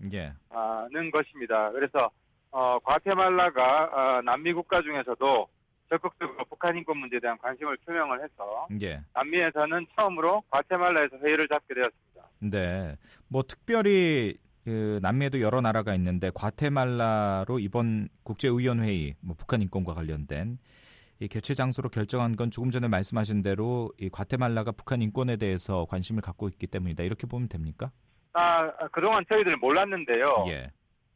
것입니다. 그래서 과테말라가 남미 국가 중에서도 적극적으로 북한 인권 문제에 대한 관심을 표명을 해서 남미에서는 처음으로 과테말라에서 회의를 잡게 되었습니다. 네, 뭐 특별히 남미에도 여러 나라가 있는데 과테말라로 이번 국제의원회의, 북한 인권과 관련된 이 개최 장소로 결정한 건 조금 전에 말씀하신 대로 이 과테말라가 북한 인권에 대해서 관심을 갖고 있기 때문이다. 이렇게 보면 됩니까? 그동안 저희들은 몰랐는데요. 예.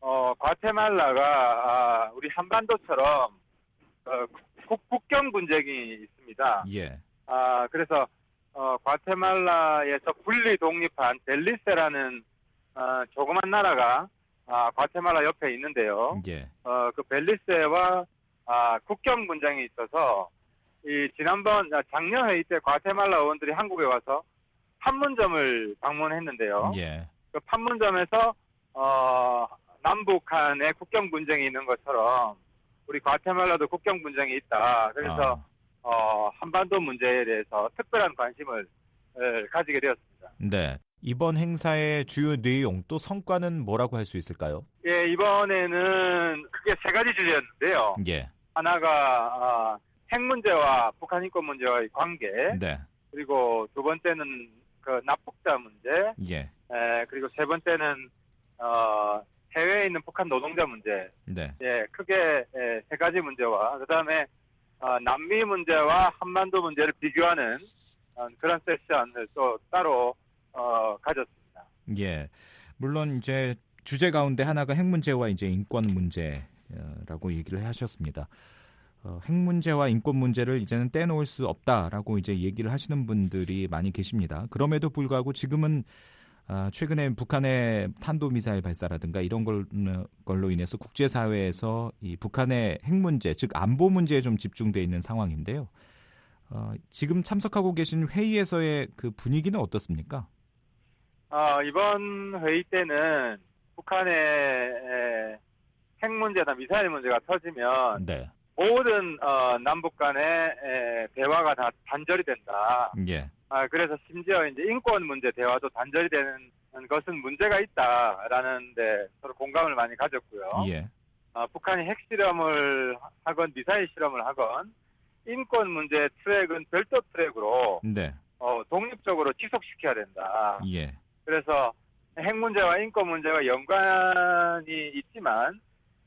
과테말라가 우리 한반도처럼 국경 분쟁이 있습니다. 예. 그래서 과테말라에서 분리 독립한 벨리세라는 조그만 나라가 과테말라 옆에 있는데요. 예. 그 벨리세와 국경 분쟁이 있어서 지난번 작년 회의 때 과테말라 의원들이 한국에 와서 판문점을 방문했는데요. 예. 그 판문점에서 남북 간의 국경 분쟁이 있는 것처럼 우리 과테말라도 국경 분쟁이 있다. 그래서 한반도 문제에 대해서 특별한 관심을 가지게 되었습니다. 네. 이번 행사의 주요 내용 또 성과는 뭐라고 할 수 있을까요? 예, 이번에는 크게 세 가지 주제였는데요. 예. 하나가 핵 문제와 북한 인권 문제와의 관계. 네. 그리고 두 번째는 그 납북자 문제. 예. 그리고 세 번째는 해외에 있는 북한 노동자 문제. 네. 예, 크게 세 가지 문제와 그다음에 남미 문제와 한반도 문제를 비교하는 그런 세션을 또 따로 가졌습니다. 예. 물론 이제 주제 가운데 하나가 핵 문제와 이제 인권 문제라고 얘기를 하셨습니다. 핵 문제와 인권 문제를 이제는 떼놓을 수 없다라고 이제 얘기를 하시는 분들이 많이 계십니다. 그럼에도 불구하고 지금은 최근에 북한의 탄도미사일 발사라든가 이런 걸로 인해서 국제사회에서 이 북한의 핵 문제, 즉 안보 문제에 좀 집중돼 있는 상황인데요. 지금 참석하고 계신 회의에서의 그 분위기는 어떻습니까? 이번 회의 때는 북한의 핵 문제나 미사일 문제가 터지면 네. 모든 남북 간의 대화가 다 단절이 된다. 예. 그래서 심지어 이제 인권 문제 대화도 단절이 되는 것은 문제가 있다라는 데 서로 공감을 많이 가졌고요. 예. 북한이 핵실험을 하건 미사일 실험을 하건 인권 문제 트랙은 별도 트랙으로 네. 독립적으로 지속시켜야 된다. 예. 그래서 핵 문제와 인권 문제와 연관이 있지만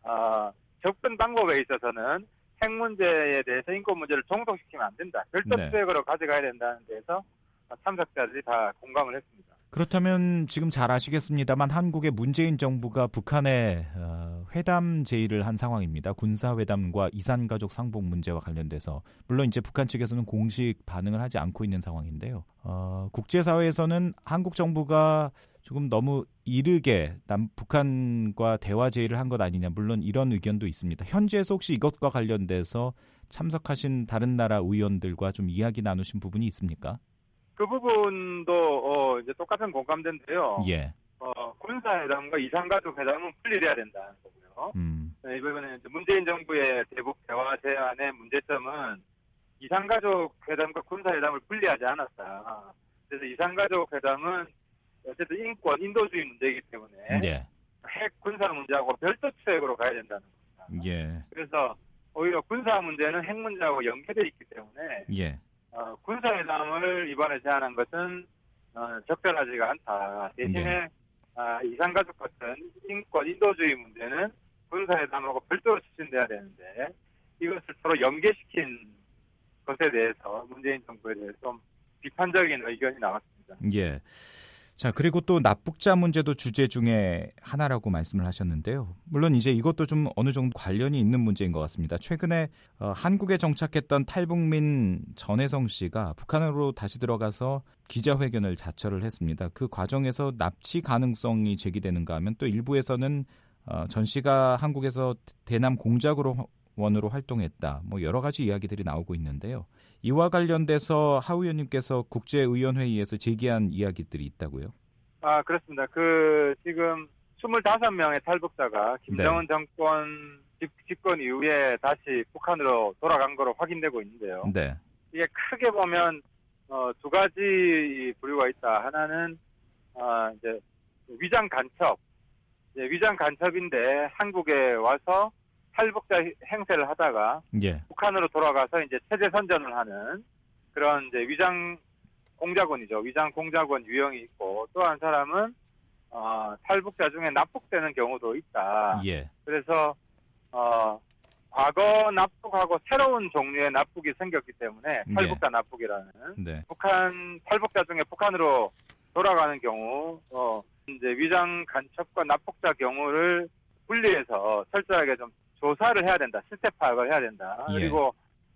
접근 방법에 있어서는 핵 문제에 대해서 인권 문제를 종속시키면 안 된다. 별도 네. 트랙으로 가져가야 된다는 데서 참석자들이 다 공감을 했습니다. 그렇다면 지금 잘 아시겠습니다만 한국의 문재인 정부가 북한에 회담 제의를 한 상황입니다. 군사회담과 이산가족 상봉 문제와 관련돼서 물론 이제 북한 측에서는 공식 반응을 하지 않고 있는 상황인데요. 국제사회에서는 한국 정부가 조금 너무 이르게 북한과 대화 제의를 한 것 아니냐, 물론 이런 의견도 있습니다. 현지에서 혹시 이것과 관련돼서 참석하신 다른 나라 의원들과 좀 이야기 나누신 부분이 있습니까? 그 부분도 이제 똑같은 공감대인데요. 예. 군사회담과 이산가족 회담은 분리돼야 된다는 거고요. 네, 이번에 문재인 정부의 대북 대화 제안의 문제점은 이산가족 회담과 군사회담을 분리하지 않았다. 그래서 이산가족 회담은 어쨌든 인권, 인도주의 문제이기 때문에 예. 핵 군사 문제하고 별도 트랙으로 가야 된다는 겁니다. 예. 그래서 오히려 군사 문제는 핵 문제하고 연계되어 있기 때문에 예. 군사회담을 이번에 제안한 것은 적절하지가 않다. 대신에 이산가족 같은 인권, 인도주의 문제는 군사회담하고 별도로 추진돼야 되는데 이것을 서로 연계시킨 것에 대해서 문재인 정부에 대해서 좀 비판적인 의견이 나왔습니다. 예. 자, 그리고 또 납북자 문제도 주제 중에 하나라고 말씀을 하셨는데요. 물론 이제 이것도 좀 어느 정도 관련이 있는 문제인 것 같습니다. 최근에 한국에 정착했던 탈북민 전혜성 씨가 북한으로 다시 들어가서 기자회견을 자처를 했습니다. 그 과정에서 납치 가능성이 제기되는가 하면 또 일부에서는 전 씨가 한국에서 대남 공작원으로 활동했다. 뭐 여러 가지 이야기들이 나오고 있는데요. 이와 관련돼서 하 의원님께서 국제의원회의에서 제기한 이야기들이 있다고요? 그렇습니다. 지금 25명의 탈북자가 김정은 정권 집권 이후에 다시 북한으로 돌아간 거로 확인되고 있는데요. 네. 이게 크게 보면 두 가지 부류가 있다. 하나는 이제 위장 간첩. 위장 간첩인데 한국에 와서 탈북자 행세를 하다가 예. 북한으로 돌아가서 이제 체제 선전을 하는 그런 이제 위장 공작원이죠. 위장 공작원 유형이 있고 또 한 사람은 탈북자 중에 납북되는 경우도 있다. 예. 그래서 과거 납북하고 새로운 종류의 납북이 생겼기 때문에 탈북자 납북이라는 네. 북한 탈북자 중에 북한으로 돌아가는 경우 이제 위장 간첩과 납북자 경우를 분리해서 철저하게 좀 조사를 해야 된다. 실태 파악을 해야 된다. 예. 그리고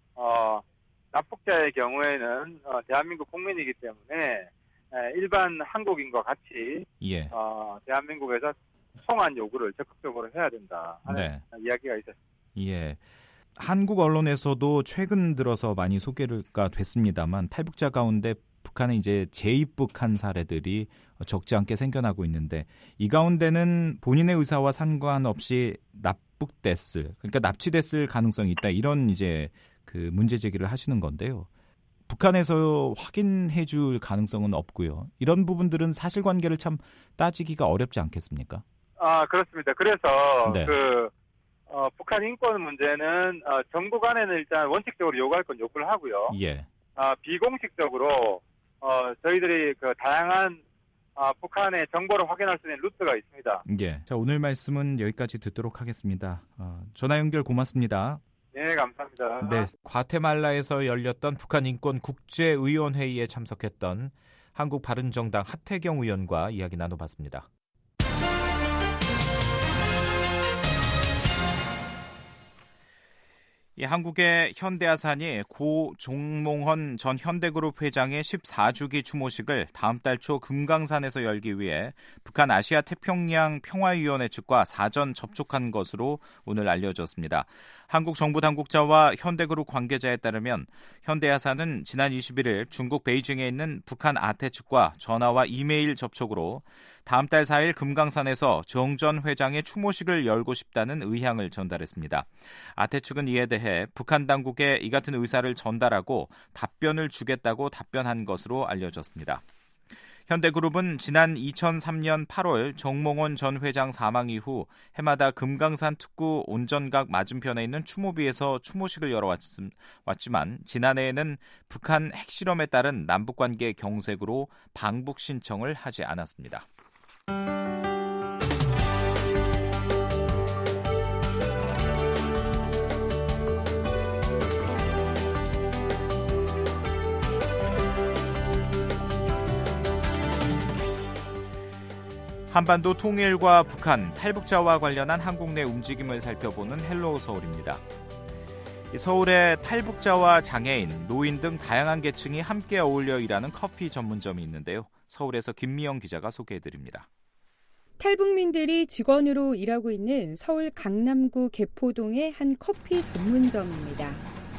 납북자의 경우에는 대한민국 국민이기 때문에 일반 한국인과 같이 예. 대한민국에서 송환 요구를 적극적으로 해야 된다 하는 이야기가 있었습니다. 예. 한국 언론에서도 최근 들어서 많이 소개가 됐습니다만 탈북자 가운데 북한에 이제 재입북한 사례들이 적지 않게 생겨나고 있는데 이 가운데는 본인의 의사와 상관없이 납북됐을, 그러니까 납치됐을 가능성이 있다. 이런 이제 그 문제 제기를 하시는 건데요. 북한에서 확인해 줄 가능성은 없고요. 이런 부분들은 사실관계를 참 따지기가 어렵지 않겠습니까? 그렇습니다. 그래서 네. 북한 인권 문제는 정부 간에는 일단 원칙적으로 요구할 건 요구를 하고요. 예. 비공식적으로 저희들이 그 다양한 북한의 정보를 확인할 수 있는 루트가 있습니다. 예. 자, 오늘 말씀은 여기까지 듣도록 하겠습니다. 전화 연결 고맙습니다. 네, 감사합니다. 네, 과테말라에서 열렸던 북한 인권 국제의원회의에 참석했던 한국 바른정당 하태경 의원과 이야기 나눠봤습니다. 한국의 현대아산이 고 종몽헌 전 현대그룹 회장의 14주기 추모식을 다음 달 초 금강산에서 열기 위해 북한 아시아 태평양 평화위원회 측과 사전 접촉한 것으로 오늘 알려졌습니다. 한국 정부 당국자와 현대그룹 관계자에 따르면 현대아산은 지난 21일 중국 베이징에 있는 북한 아태 측과 전화와 이메일 접촉으로 다음 달 4일 금강산에서 정 전 회장의 추모식을 열고 싶다는 의향을 전달했습니다. 아태 측은 이에 대해 북한 당국에 이 같은 의사를 전달하고 답변을 주겠다고 답변한 것으로 알려졌습니다. 현대그룹은 지난 2003년 8월 정몽헌 전 회장 사망 이후 해마다 금강산 특구 온전각 맞은편에 있는 추모비에서 추모식을 열어왔지만 지난해에는 북한 핵실험에 따른 남북관계 경색으로 방북 신청을 하지 않았습니다. 한반도 통일과 북한, 탈북자와 관련한 한국 내 움직임을 살펴보는 헬로우 서울입니다. 서울에 탈북자와 장애인, 노인 등 다양한 계층이 함께 어울려 일하는 커피 전문점이 있는데요. 서울에서 김미영 기자가 소개해드립니다. 탈북민들이 직원으로 일하고 있는 서울 강남구 개포동의 한 커피 전문점입니다.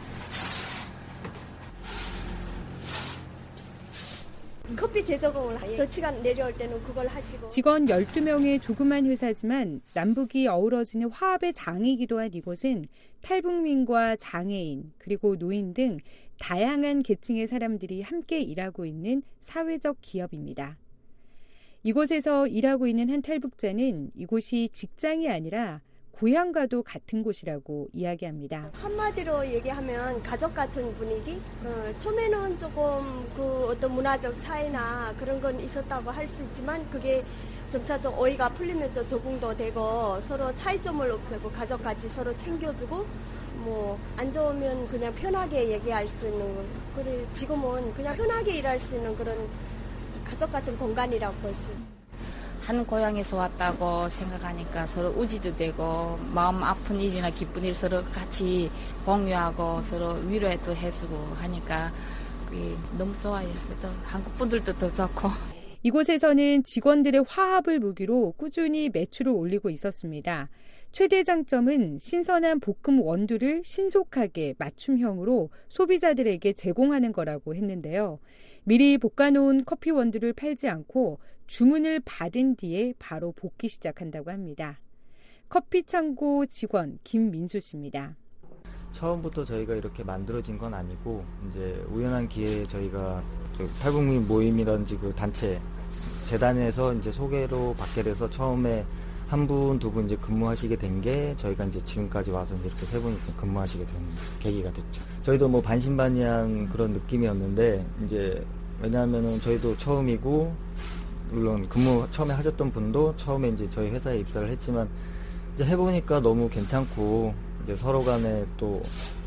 커피 제조공을 더치가 내려올 때는 그걸 하시고. 직원 12명의 조그만 회사지만 남북이 어우러지는 화합의 장이기도 한 이곳은 탈북민과 장애인 그리고 노인 등 다양한 계층의 사람들이 함께 일하고 있는 사회적 기업입니다. 이곳에서 일하고 있는 한 탈북자는 이곳이 직장이 아니라 고향과도 같은 곳이라고 이야기합니다. 한마디로 얘기하면 가족 같은 분위기? 처음에는 조금 그 어떤 문화적 차이나 그런 건 있었다고 할 수 있지만 그게 점차적 어이가 풀리면서 적응도 되고 서로 차이점을 없애고 가족같이 서로 챙겨주고 뭐 안 좋으면 그냥 편하게 얘기할 수 있는 그래 지금은 그냥 편하게 일할 수 있는 그런 가족 같은 공간이라고 볼 수 있어요. 한 고향에서 왔다고 생각하니까 서로 우지도 되고 마음 아픈 일이나 기쁜 일 서로 같이 공유하고 서로 위로도 해주고 하니까 그게 너무 좋아요. 또 한국 분들도 더 좋고. 이곳에서는 직원들의 화합을 무기로 꾸준히 매출을 올리고 있었습니다. 최대 장점은 신선한 볶음 원두를 신속하게 맞춤형으로 소비자들에게 제공하는 거라고 했는데요. 미리 볶아놓은 커피 원두를 팔지 않고 주문을 받은 뒤에 바로 볶기 시작한다고 합니다. 커피 창고 직원 김민수 씨입니다. 처음부터 저희가 이렇게 만들어진 건 아니고 이제 우연한 기회에 저희가 탈북민 모임이라든지 그 단체 재단에서 이제 소개로 받게 돼서 처음에 한 분, 두 분 이제 근무하시게 된 게 저희가 이제 지금까지 와서 이제 이렇게 세 분이 근무하시게 된 계기가 됐죠. 저희도 뭐 반신반의한 그런 느낌이었는데 이제 왜냐하면은 저희도 처음이고 물론 근무 처음에 하셨던 분도 처음에 이제 저희 회사에 입사를 했지만 이제 해보니까 너무 괜찮고 이제 서로 간에 또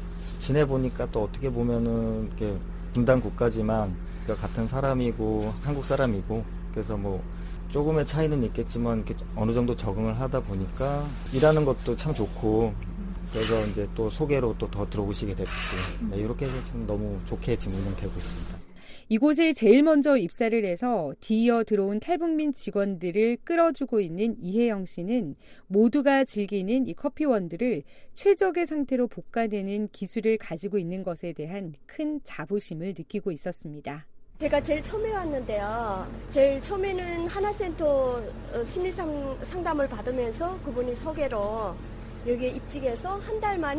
지내보니까 또 어떻게 보면은 이렇게 분단 국가지만 같은 사람이고 한국 사람이고 그래서 뭐 조금의 차이는 있겠지만 이렇게 어느 정도 적응을 하다 보니까 일하는 것도 참 좋고 그래서 이제 또 소개로 또 더 들어오시게 됐고 네, 이렇게 해서 지금 너무 좋게 지금 운영되고 있습니다. 이곳에 제일 먼저 입사를 해서 뒤이어 들어온 탈북민 직원들을 끌어주고 있는 이혜영 씨는 모두가 즐기는 이 커피 원두를 최적의 상태로 볶아내는 기술을 가지고 있는 것에 대한 큰 자부심을 느끼고 있었습니다. 제가 제일 처음에 왔는데요. 제일 처음에는 하나센터 심리 상담을 받으면서 그분이 소개로 여기에 입직해서 한 달 만에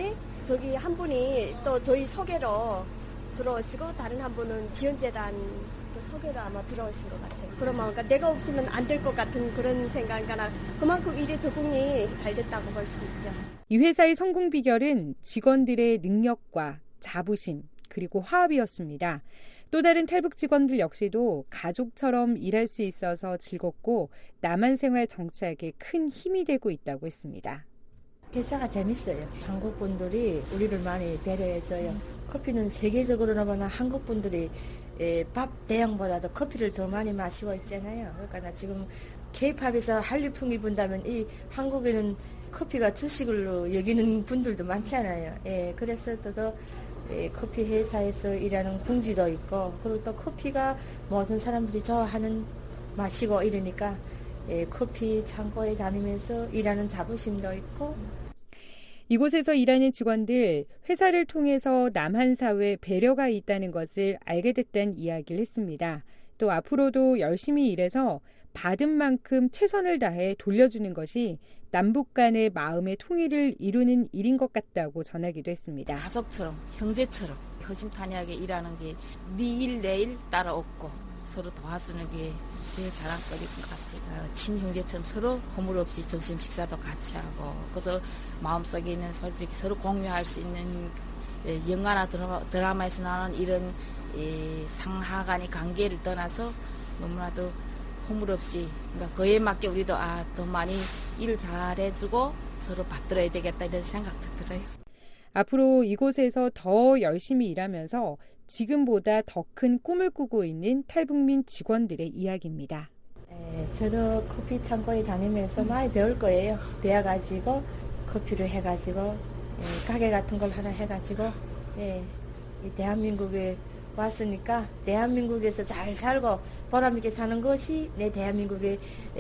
저기 한 분이 또 저희 소개로 들어오시고 다른 한 분은 지원재단 또 소개로 아마 들어오신 것 같아요. 그러면 그러니까 내가 없으면 안 될 것 같은 그런 생각이나 그만큼 일에 적응이 잘 됐다고 볼 수 있죠. 이 회사의 성공 비결은 직원들의 능력과 자부심 그리고 화합이었습니다. 또 다른 탈북 직원들 역시도 가족처럼 일할 수 있어서 즐겁고 남한 생활 정착에 큰 힘이 되고 있다고 했습니다. 회사가 재밌어요. 한국 분들이 우리를 많이 배려해줘요. 커피는 세계적으로나 보나 한국 분들이 밥 대용보다도 커피를 더 많이 마시고 있잖아요. 그러니까 나 지금 K-팝에서 한류풍이 분다면 이 한국에는 커피가 주식으로 여기는 분들도 많잖아요. 그래서 저도 커피 회사에서 일하는 궁지도 있고 그리고 또 커피가 모든 사람들이 좋아하는 맛이고 이러니까 커피 창고에 다니면서 일하는 자부심도 있고. 이곳에서 일하는 직원들 회사를 통해서 남한 사회에 배려가 있다는 것을 알게 됐다는 이야기를 했습니다. 또 앞으로도 열심히 일해서 받은 만큼 최선을 다해 돌려주는 것이 남북 간의 마음의 통일을 이루는 일인 것 같다고 전하기도 했습니다. 가족처럼 형제처럼 허심탄회하게 일하는 게 네 일 내 일 따라오고 서로 도와주는 게 제일 자랑거리인 것 같아요. 친형제처럼 서로 허물 없이 점심 식사도 같이 하고 그래서 마음속에 있는 소리를 서로 공유할 수 있는 영화나 드라마에서 나오는 이런 상하 간의 관계를 떠나서 너무나도 허물 없이 그러니까 그에 맞게 우리도 더 많이 일을 잘해주고 서로 받들어야 되겠다 이런 생각도 들어요. 앞으로 이곳에서 더 열심히 일하면서 지금보다 더 큰 꿈을 꾸고 있는 탈북민 직원들의 이야기입니다. 저도 커피 창고에 다니면서 많이 배울 거예요. 배워가지고 커피를 해가지고 가게 같은 걸 하나 해가지고 이 대한민국에 왔으니까 대한민국에서 잘 살고 보람있게 사는 것이 내 대한민국에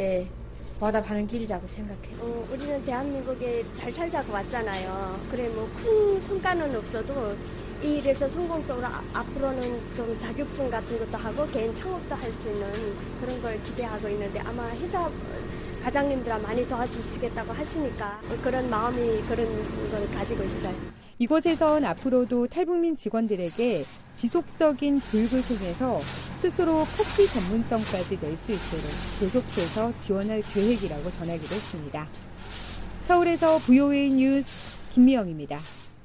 보답하는 길이라고 생각해요. 우리는 대한민국에 잘 살자고 왔잖아요. 그래 뭐 큰 성과는 없어도 이 일에서 성공적으로 앞으로는 좀 자격증 같은 것도 하고 개인 창업도 할 수 있는 그런 걸 기대하고 있는데 아마 회사 과장님들아 많이 도와주시겠다고 하시니까 그런 마음이 그런 걸 가지고 있어요. 이곳에선 앞으로도 탈북민 직원들에게 지속적인 교육을 통해서 스스로 커피 전문점까지 낼 수 있도록 계속해서 지원할 계획이라고 전하기도 했습니다. 서울에서 VOA 뉴스 김미영입니다.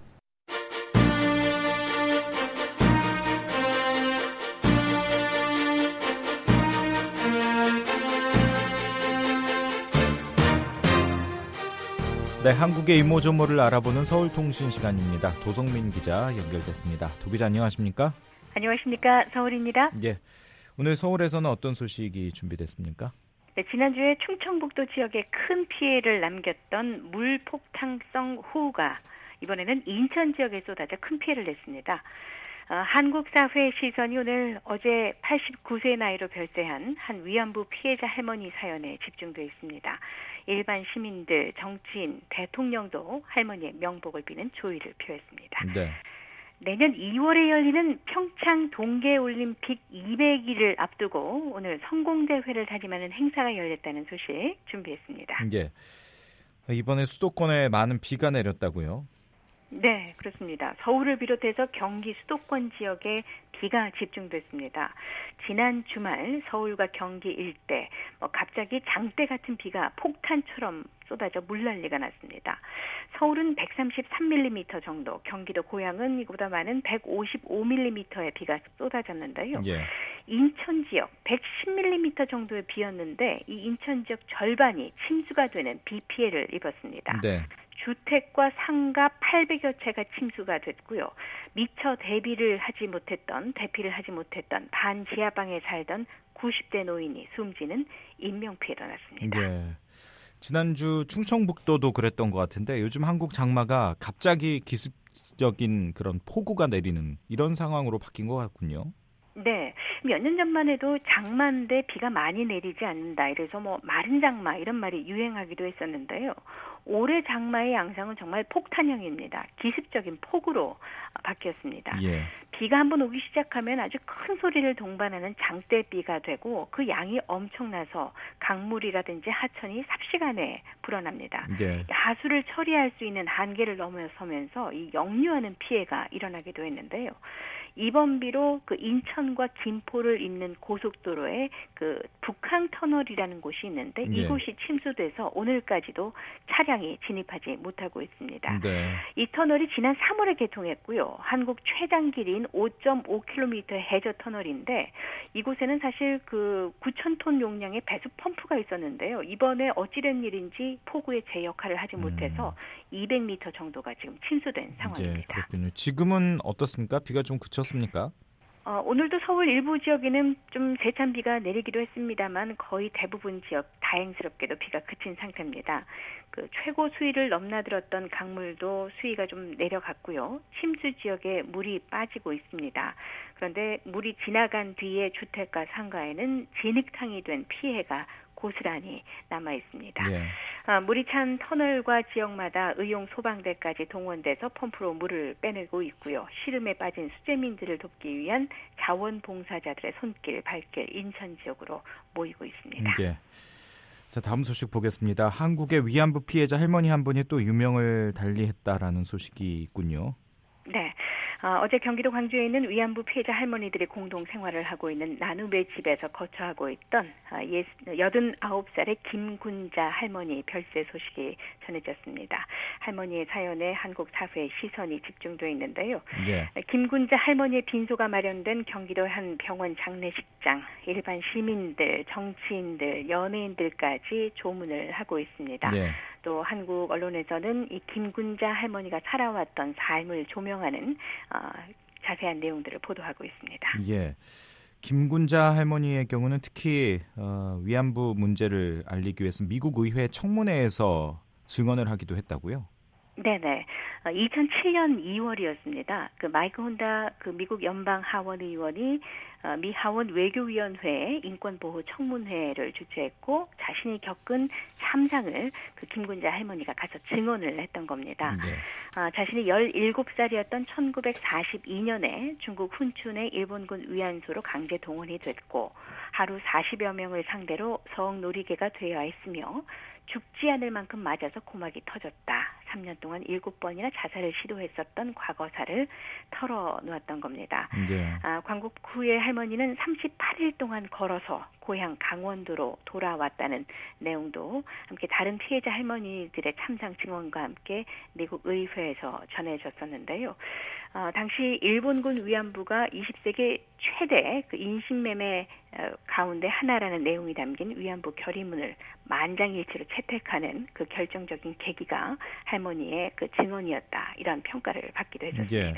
네, 한국의 이모저모를 알아보는 서울통신 시간입니다. 도성민 기자 연결됐습니다. 도 기자 안녕하십니까? 안녕하십니까? 서울입니다. 예, 오늘 서울에서는 어떤 소식이 준비됐습니까? 네, 지난주에 충청북도 지역에 큰 피해를 남겼던 물폭탄성 호우가 이번에는 인천 지역에 쏟아져 큰 피해를 냈습니다. 한국사회 시선이 오늘 어제 89세 나이로 별세한 한 위안부 피해자 할머니 사연에 집중되어 있습니다. 일반 시민들, 정치인, 대통령도 할머니의 명복을 비는 조의를 표했습니다. 네. 내년 2월에 열리는 평창 동계올림픽 200일을 앞두고 오늘 성공대회를 다짐하는 행사가 열렸다는 소식 준비했습니다. 예. 이번에 수도권에 많은 비가 내렸다고요? 네, 그렇습니다. 서울을 비롯해서 경기 수도권 지역에 비가 집중됐습니다. 지난 주말 서울과 경기 일대 갑자기 장대 같은 비가 폭탄처럼 쏟아져 물난리가 났습니다. 서울은 133mm 정도, 경기도 고양은 이보다 많은 155mm의 비가 쏟아졌는데요. 예. 인천 지역 110mm 정도의 비였는데 이 인천 지역 절반이 침수가 되는 비 피해를 입었습니다. 네. 주택과 상가 800여 채가 침수가 됐고요. 미처 대피를 하지 못했던 반지하방에 살던 90대 노인이 숨지는 인명피해가 났습니다. 네. 지난주 충청북도도 그랬던 것 같은데 요즘 한국 장마가 갑자기 기습적인 그런 폭우가 내리는 이런 상황으로 바뀐 것 같군요. 네. 몇 년 전만 해도 장마인데 비가 많이 내리지 않는다. 이래서 뭐 마른 장마 이런 말이 유행하기도 했었는데요. 올해 장마의 양상은 정말 폭탄형입니다. 기습적인 폭우로 바뀌었습니다. 예. 비가 한번 오기 시작하면 아주 큰 소리를 동반하는 장대비가 되고 그 양이 엄청나서 강물이라든지 하천이 삽시간에 불어납니다. 예. 하수를 처리할 수 있는 한계를 넘어서면서 이 역류하는 피해가 일어나기도 했는데요. 이번 비로 그 인천과 김포를 잇는 고속도로에 그 북항 터널이라는 곳이 있는데 예. 이곳이 침수돼서 오늘까지도 차량이 진입하지 못하고 있습니다. 네. 이 터널이 지난 3월에 개통했고요. 한국 최단 길이인 5.5km 해저 터널인데 이곳에는 사실 그 9,000톤 용량의 배수 펌프가 있었는데요. 이번에 어찌된 일인지 폭우에 제 역할을 하지 못해서 200m 정도가 지금 침수된 상황입니다. 예, 그렇군요. 지금은 어떻습니까? 비가 좀 그쳤습니까? 오늘도 서울 일부 지역에는 좀 세찬 비가 내리기도 했습니다만 거의 대부분 지역 다행스럽게도 비가 그친 상태입니다. 그 최고 수위를 넘나들었던 강물도 수위가 좀 내려갔고요. 침수 지역에 물이 빠지고 있습니다. 그런데 물이 지나간 뒤에 주택가 상가에는 진흙탕이 된 피해가 고스란히 남아 있습니다. 예. 물이 찬 터널과 지역마다 의용 소방대까지 동원돼서 펌프로 물을 빼내고 있고요. 시름에 빠진 수재민들을 돕기 위한 자원봉사자들의 손길, 발길, 인천 지역으로 모이고 있습니다. 예. 자, 다음 소식 보겠습니다. 한국의 위안부 피해자 할머니 한 분이 또 유명을 달리했다라는 소식이 있군요. 네. 어제 경기도 광주에 있는 위안부 피해자 할머니들이 공동 생활을 하고 있는 나눔의 집에서 거처하고 있던 89살의 김군자 할머니 별세 소식이 전해졌습니다. 할머니의 사연에 한국 사회의 시선이 집중되어 있는데요. 네. 김군자 할머니의 빈소가 마련된 경기도 한 병원 장례식장, 일반 시민들, 정치인들, 연예인들까지 조문을 하고 있습니다. 네. 또 한국 언론에서는 이 김군자 할머니가 살아왔던 삶을 조명하는 자세한 내용들을 보도하고 있습니다. 예, 김군자 할머니의 경우는 특히 위안부 문제를 알리기 위해서 미국 의회 청문회에서 증언을 하기도 했다고요? 네네. 2007년 2월이었습니다. 그 마이크 혼다 그 미국 연방 하원 의원이 미 하원 외교위원회의 인권보호 청문회를 주최했고 자신이 겪은 참상을 그 김군자 할머니가 가서 증언을 했던 겁니다. 네. 자신이 17살이었던 1942년에 중국 훈춘의 일본군 위안소로 강제 동원이 됐고 하루 40여 명을 상대로 성놀이개가 되어야 했으며 죽지 않을 만큼 맞아서 고막이 터졌다. 3년 동안 7번이나 자살을 시도했었던 과거사를 털어놓았던 겁니다. 네. 광국 후에 할머니는 38일 동안 걸어서 고향 강원도로 돌아왔다는 내용도 함께 다른 피해자 할머니들의 참상 증언과 함께 미국 의회에서 전해졌었는데요. 당시 일본군 위안부가 20세기 최대 그 인신매매 가운데 하나라는 내용이 담긴 위안부 결의문을 만장일치로 채택하는 그 결정적인 계기가 할머니의 그 증언이었다. 이런 평가를 받기도 했었습니다. 예.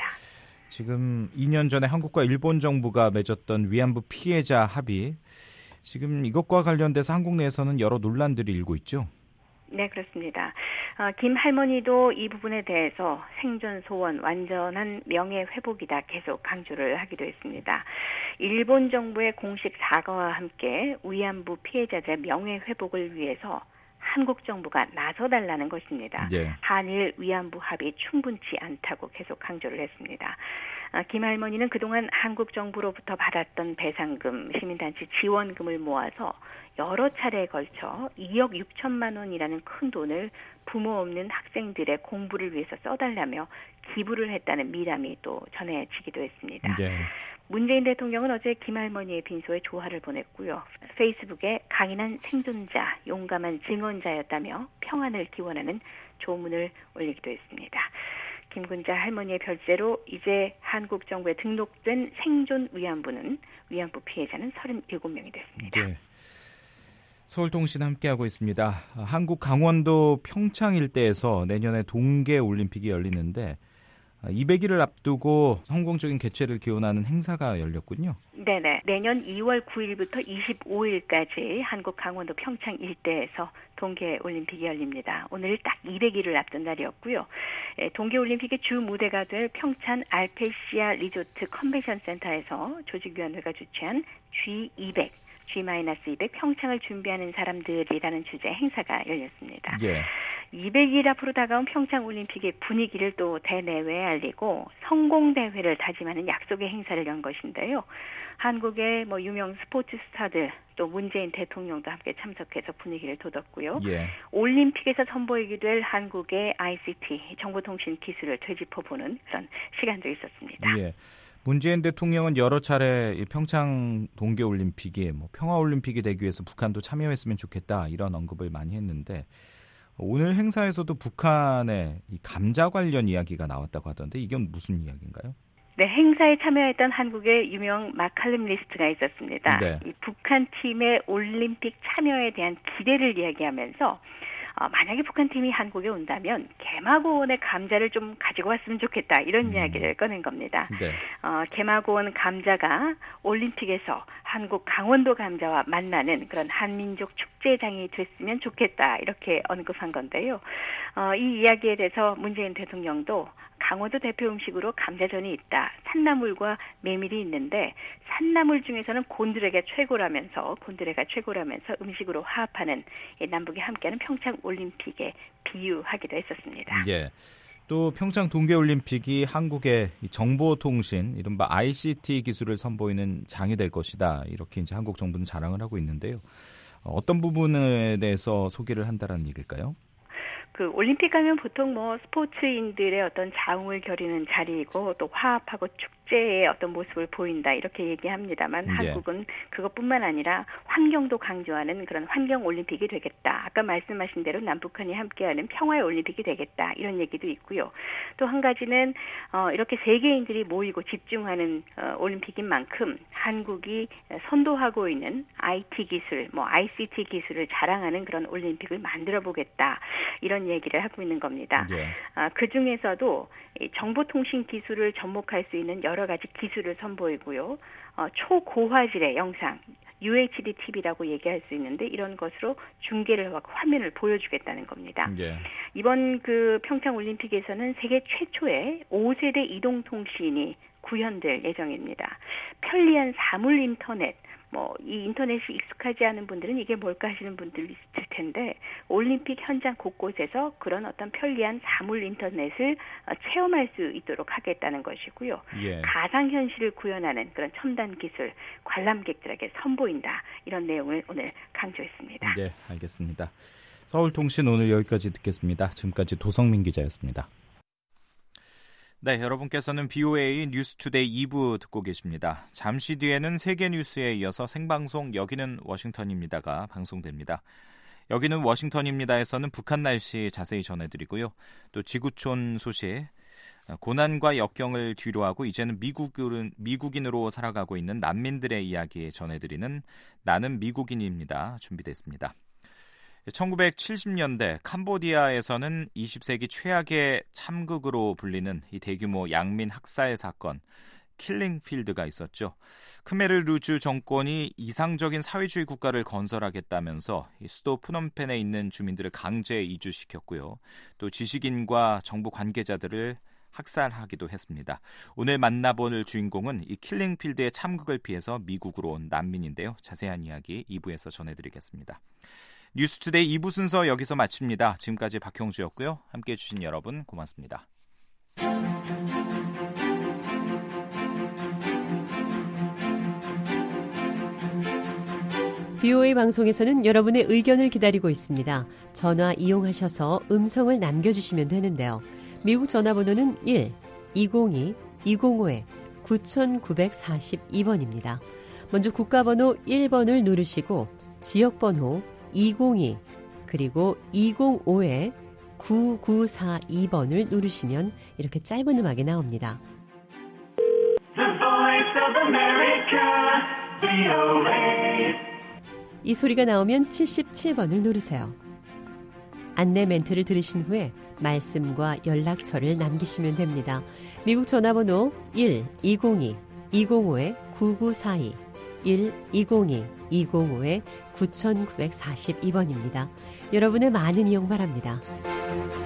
지금 2년 전에 한국과 일본 정부가 맺었던 위안부 피해자 합의, 지금 이것과 관련돼서 한국 내에서는 여러 논란들이 일고 있죠. 네, 그렇습니다. 김 할머니도 이 부분에 대해서 생존 소원, 완전한 명예 회복이다 계속 강조를 하기도 했습니다. 일본 정부의 공식 사과와 함께 위안부 피해자들의 명예 회복을 위해서 한국 정부가 나서달라는 것입니다. 네. 한일 위안부 합의 충분치 않다고 계속 강조를 했습니다. 김 할머니는 그동안 한국 정부로부터 받았던 배상금, 시민단체 지원금을 모아서 여러 차례에 걸쳐 2억 6천만 원이라는 큰 돈을 부모 없는 학생들의 공부를 위해서 써달라며 기부를 했다는 미담이 또 전해지기도 했습니다. 네. 문재인 대통령은 어제 김 할머니의 빈소에 조화를 보냈고요. 페이스북에 강인한 생존자, 용감한 증언자였다며 평안을 기원하는 조문을 올리기도 했습니다. 김군자 할머니의 별세로 이제 한국 정부에 등록된 생존 위안부 피해자는 37명이 됐습니다. 네. 서울통신 함께하고 있습니다. 한국 강원도 평창 일대에서 내년에 동계올림픽이 열리는데 200일을 앞두고 성공적인 개최를 기원하는 행사가 열렸군요. 네네. 내년 2월 9일부터 25일까지 한국 강원도 평창 일대에서 동계올림픽이 열립니다. 오늘 딱 200일을 앞둔 날이었고요. 동계올림픽의 주 무대가 될 평창 알페시아 리조트 컨벤션 센터에서 조직위원회가 주최한 G200, G-200 평창을 준비하는 사람들이라는 주제의 행사가 열렸습니다. 예. 200일 앞으로 다가온 평창올림픽의 분위기를 또 대내외에 알리고 성공대회를 다짐하는 약속의 행사를 연 것인데요. 한국의 유명 스포츠 스타들 또 문재인 대통령도 함께 참석해서 분위기를 돋웠고요. 예. 올림픽에서 선보이게 될 한국의 ICT, 정보통신 기술을 되짚어보는 그런 시간도 있었습니다. 예. 문재인 대통령은 여러 차례 평창 동계올림픽이 평화올림픽이 되기 위해서 북한도 참여했으면 좋겠다 이런 언급을 많이 했는데 오늘 행사에서도 북한의 이 감자 관련 이야기가 나왔다고 하던데 이게 무슨 이야기인가요? 네, 행사에 참여했던 한국의 유명 마칼림 리스트가 있었습니다. 네. 이 북한 팀의 올림픽 참여에 대한 기대를 이야기하면서 만약에 북한 팀이 한국에 온다면 개마고원의 감자를 좀 가지고 왔으면 좋겠다 이런 이야기를 꺼낸 겁니다. 네. 개마고원 감자가 올림픽에서 한국 강원도 감자와 만나는 그런 한민족 축제장이 됐으면 좋겠다 이렇게 언급한 건데요. 이 이야기에 대해서 문재인 대통령도 강원도 대표 음식으로 감자전이 있다. 산나물과 메밀이 있는데 산나물 중에서는 곤드레가 최고라면서 음식으로 화합하는 남북이 함께하는 평창 올림픽에 비유하기도 했었습니다. 예. 또 평창 동계올림픽이 한국의 정보통신, 이른바 ICT 기술을 선보이는 장이 될 것이다. 이렇게 이제 한국 정부는 자랑을 하고 있는데요. 어떤 부분에 대해서 소개를 한다라는 얘기일까요? 그 올림픽 가면 보통 스포츠인들의 어떤 자웅을 겨리는 자리이고 또 화합하고 축제의 어떤 모습을 보인다 이렇게 얘기합니다만 한국은 그것뿐만 아니라 환경도 강조하는 그런 환경 올림픽이 되겠다. 아까 말씀하신 대로 남북한이 함께하는 평화의 올림픽이 되겠다 이런 얘기도 있고요. 또 한 가지는 이렇게 세계인들이 모이고 집중하는 올림픽인 만큼 한국이 선도하고 있는 IT 기술, ICT 기술을 자랑하는 그런 올림픽을 만들어 보겠다 이런 얘기를 하고 있는 겁니다. 그 중에서도 정보통신 기술을 접목할 수 있는 여러 가지 기술을 선보이고요. 초고화질의 영상, UHD TV라고 얘기할 수 있는데 이런 것으로 중계를 하고 화면을 보여주겠다는 겁니다. 이번 그 평창 올림픽에서는 세계 최초의 5세대 이동통신이 구현될 예정입니다. 편리한 사물 인터넷, 이 인터넷이 익숙하지 않은 분들은 이게 뭘까 하시는 분들이 있을 텐데 올림픽 현장 곳곳에서 그런 어떤 편리한 사물 인터넷을 체험할 수 있도록 하겠다는 것이고요. 가상현실을 구현하는 그런 첨단 기술 관람객들에게 선보인다. 이런 내용을 오늘 강조했습니다. 네, 알겠습니다. 서울통신 오늘 여기까지 듣겠습니다. 지금까지 도성민 기자였습니다. 네, 여러분께서는 BOA 뉴스투데이 2부 듣고 계십니다. 잠시 뒤에는 세계뉴스에 이어서 생방송 여기는 워싱턴입니다가 방송됩니다. 여기는 워싱턴입니다에서는 북한 날씨 자세히 전해드리고요. 또 지구촌 소식, 고난과 역경을 뒤로하고 이제는 미국인으로 살아가고 있는 난민들의 이야기 전해드리는 나는 미국인입니다. 준비됐습니다. 1970년대 캄보디아에서는 20세기 최악의 참극으로 불리는 이 대규모 양민 학살 사건 킬링필드가 있었죠. 크메르 루즈 정권이 이상적인 사회주의 국가를 건설하겠다면서 이 수도 프놈펜에 있는 주민들을 강제 이주시켰고요. 또 지식인과 정부 관계자들을 학살하기도 했습니다. 오늘 만나볼 주인공은 이 킬링필드의 참극을 피해서 미국으로 온 난민인데요. 자세한 이야기 2부에서 전해드리겠습니다. 뉴스투데이 2부 순서 여기서 마칩니다. 지금까지 박형주였고요. 함께해 주신 여러분 고맙습니다. BOA 방송에서는 여러분의 의견을 기다리고 있습니다. 전화 이용하셔서 음성을 남겨주시면 되는데요. 미국 전화번호는 1-202-205-9942번입니다. 먼저 국가번호 1번을 누르시고 지역번호 202 그리고 205-9942번을 누르시면 이렇게 짧은 음악이 나옵니다. 이 소리가 나오면 77번을 누르세요. 안내 멘트를 들으신 후에 말씀과 연락처를 남기시면 됩니다. 미국 전화번호 1-202-205-9942 1-202-205-9942번입니다. 여러분의 많은 이용 바랍니다.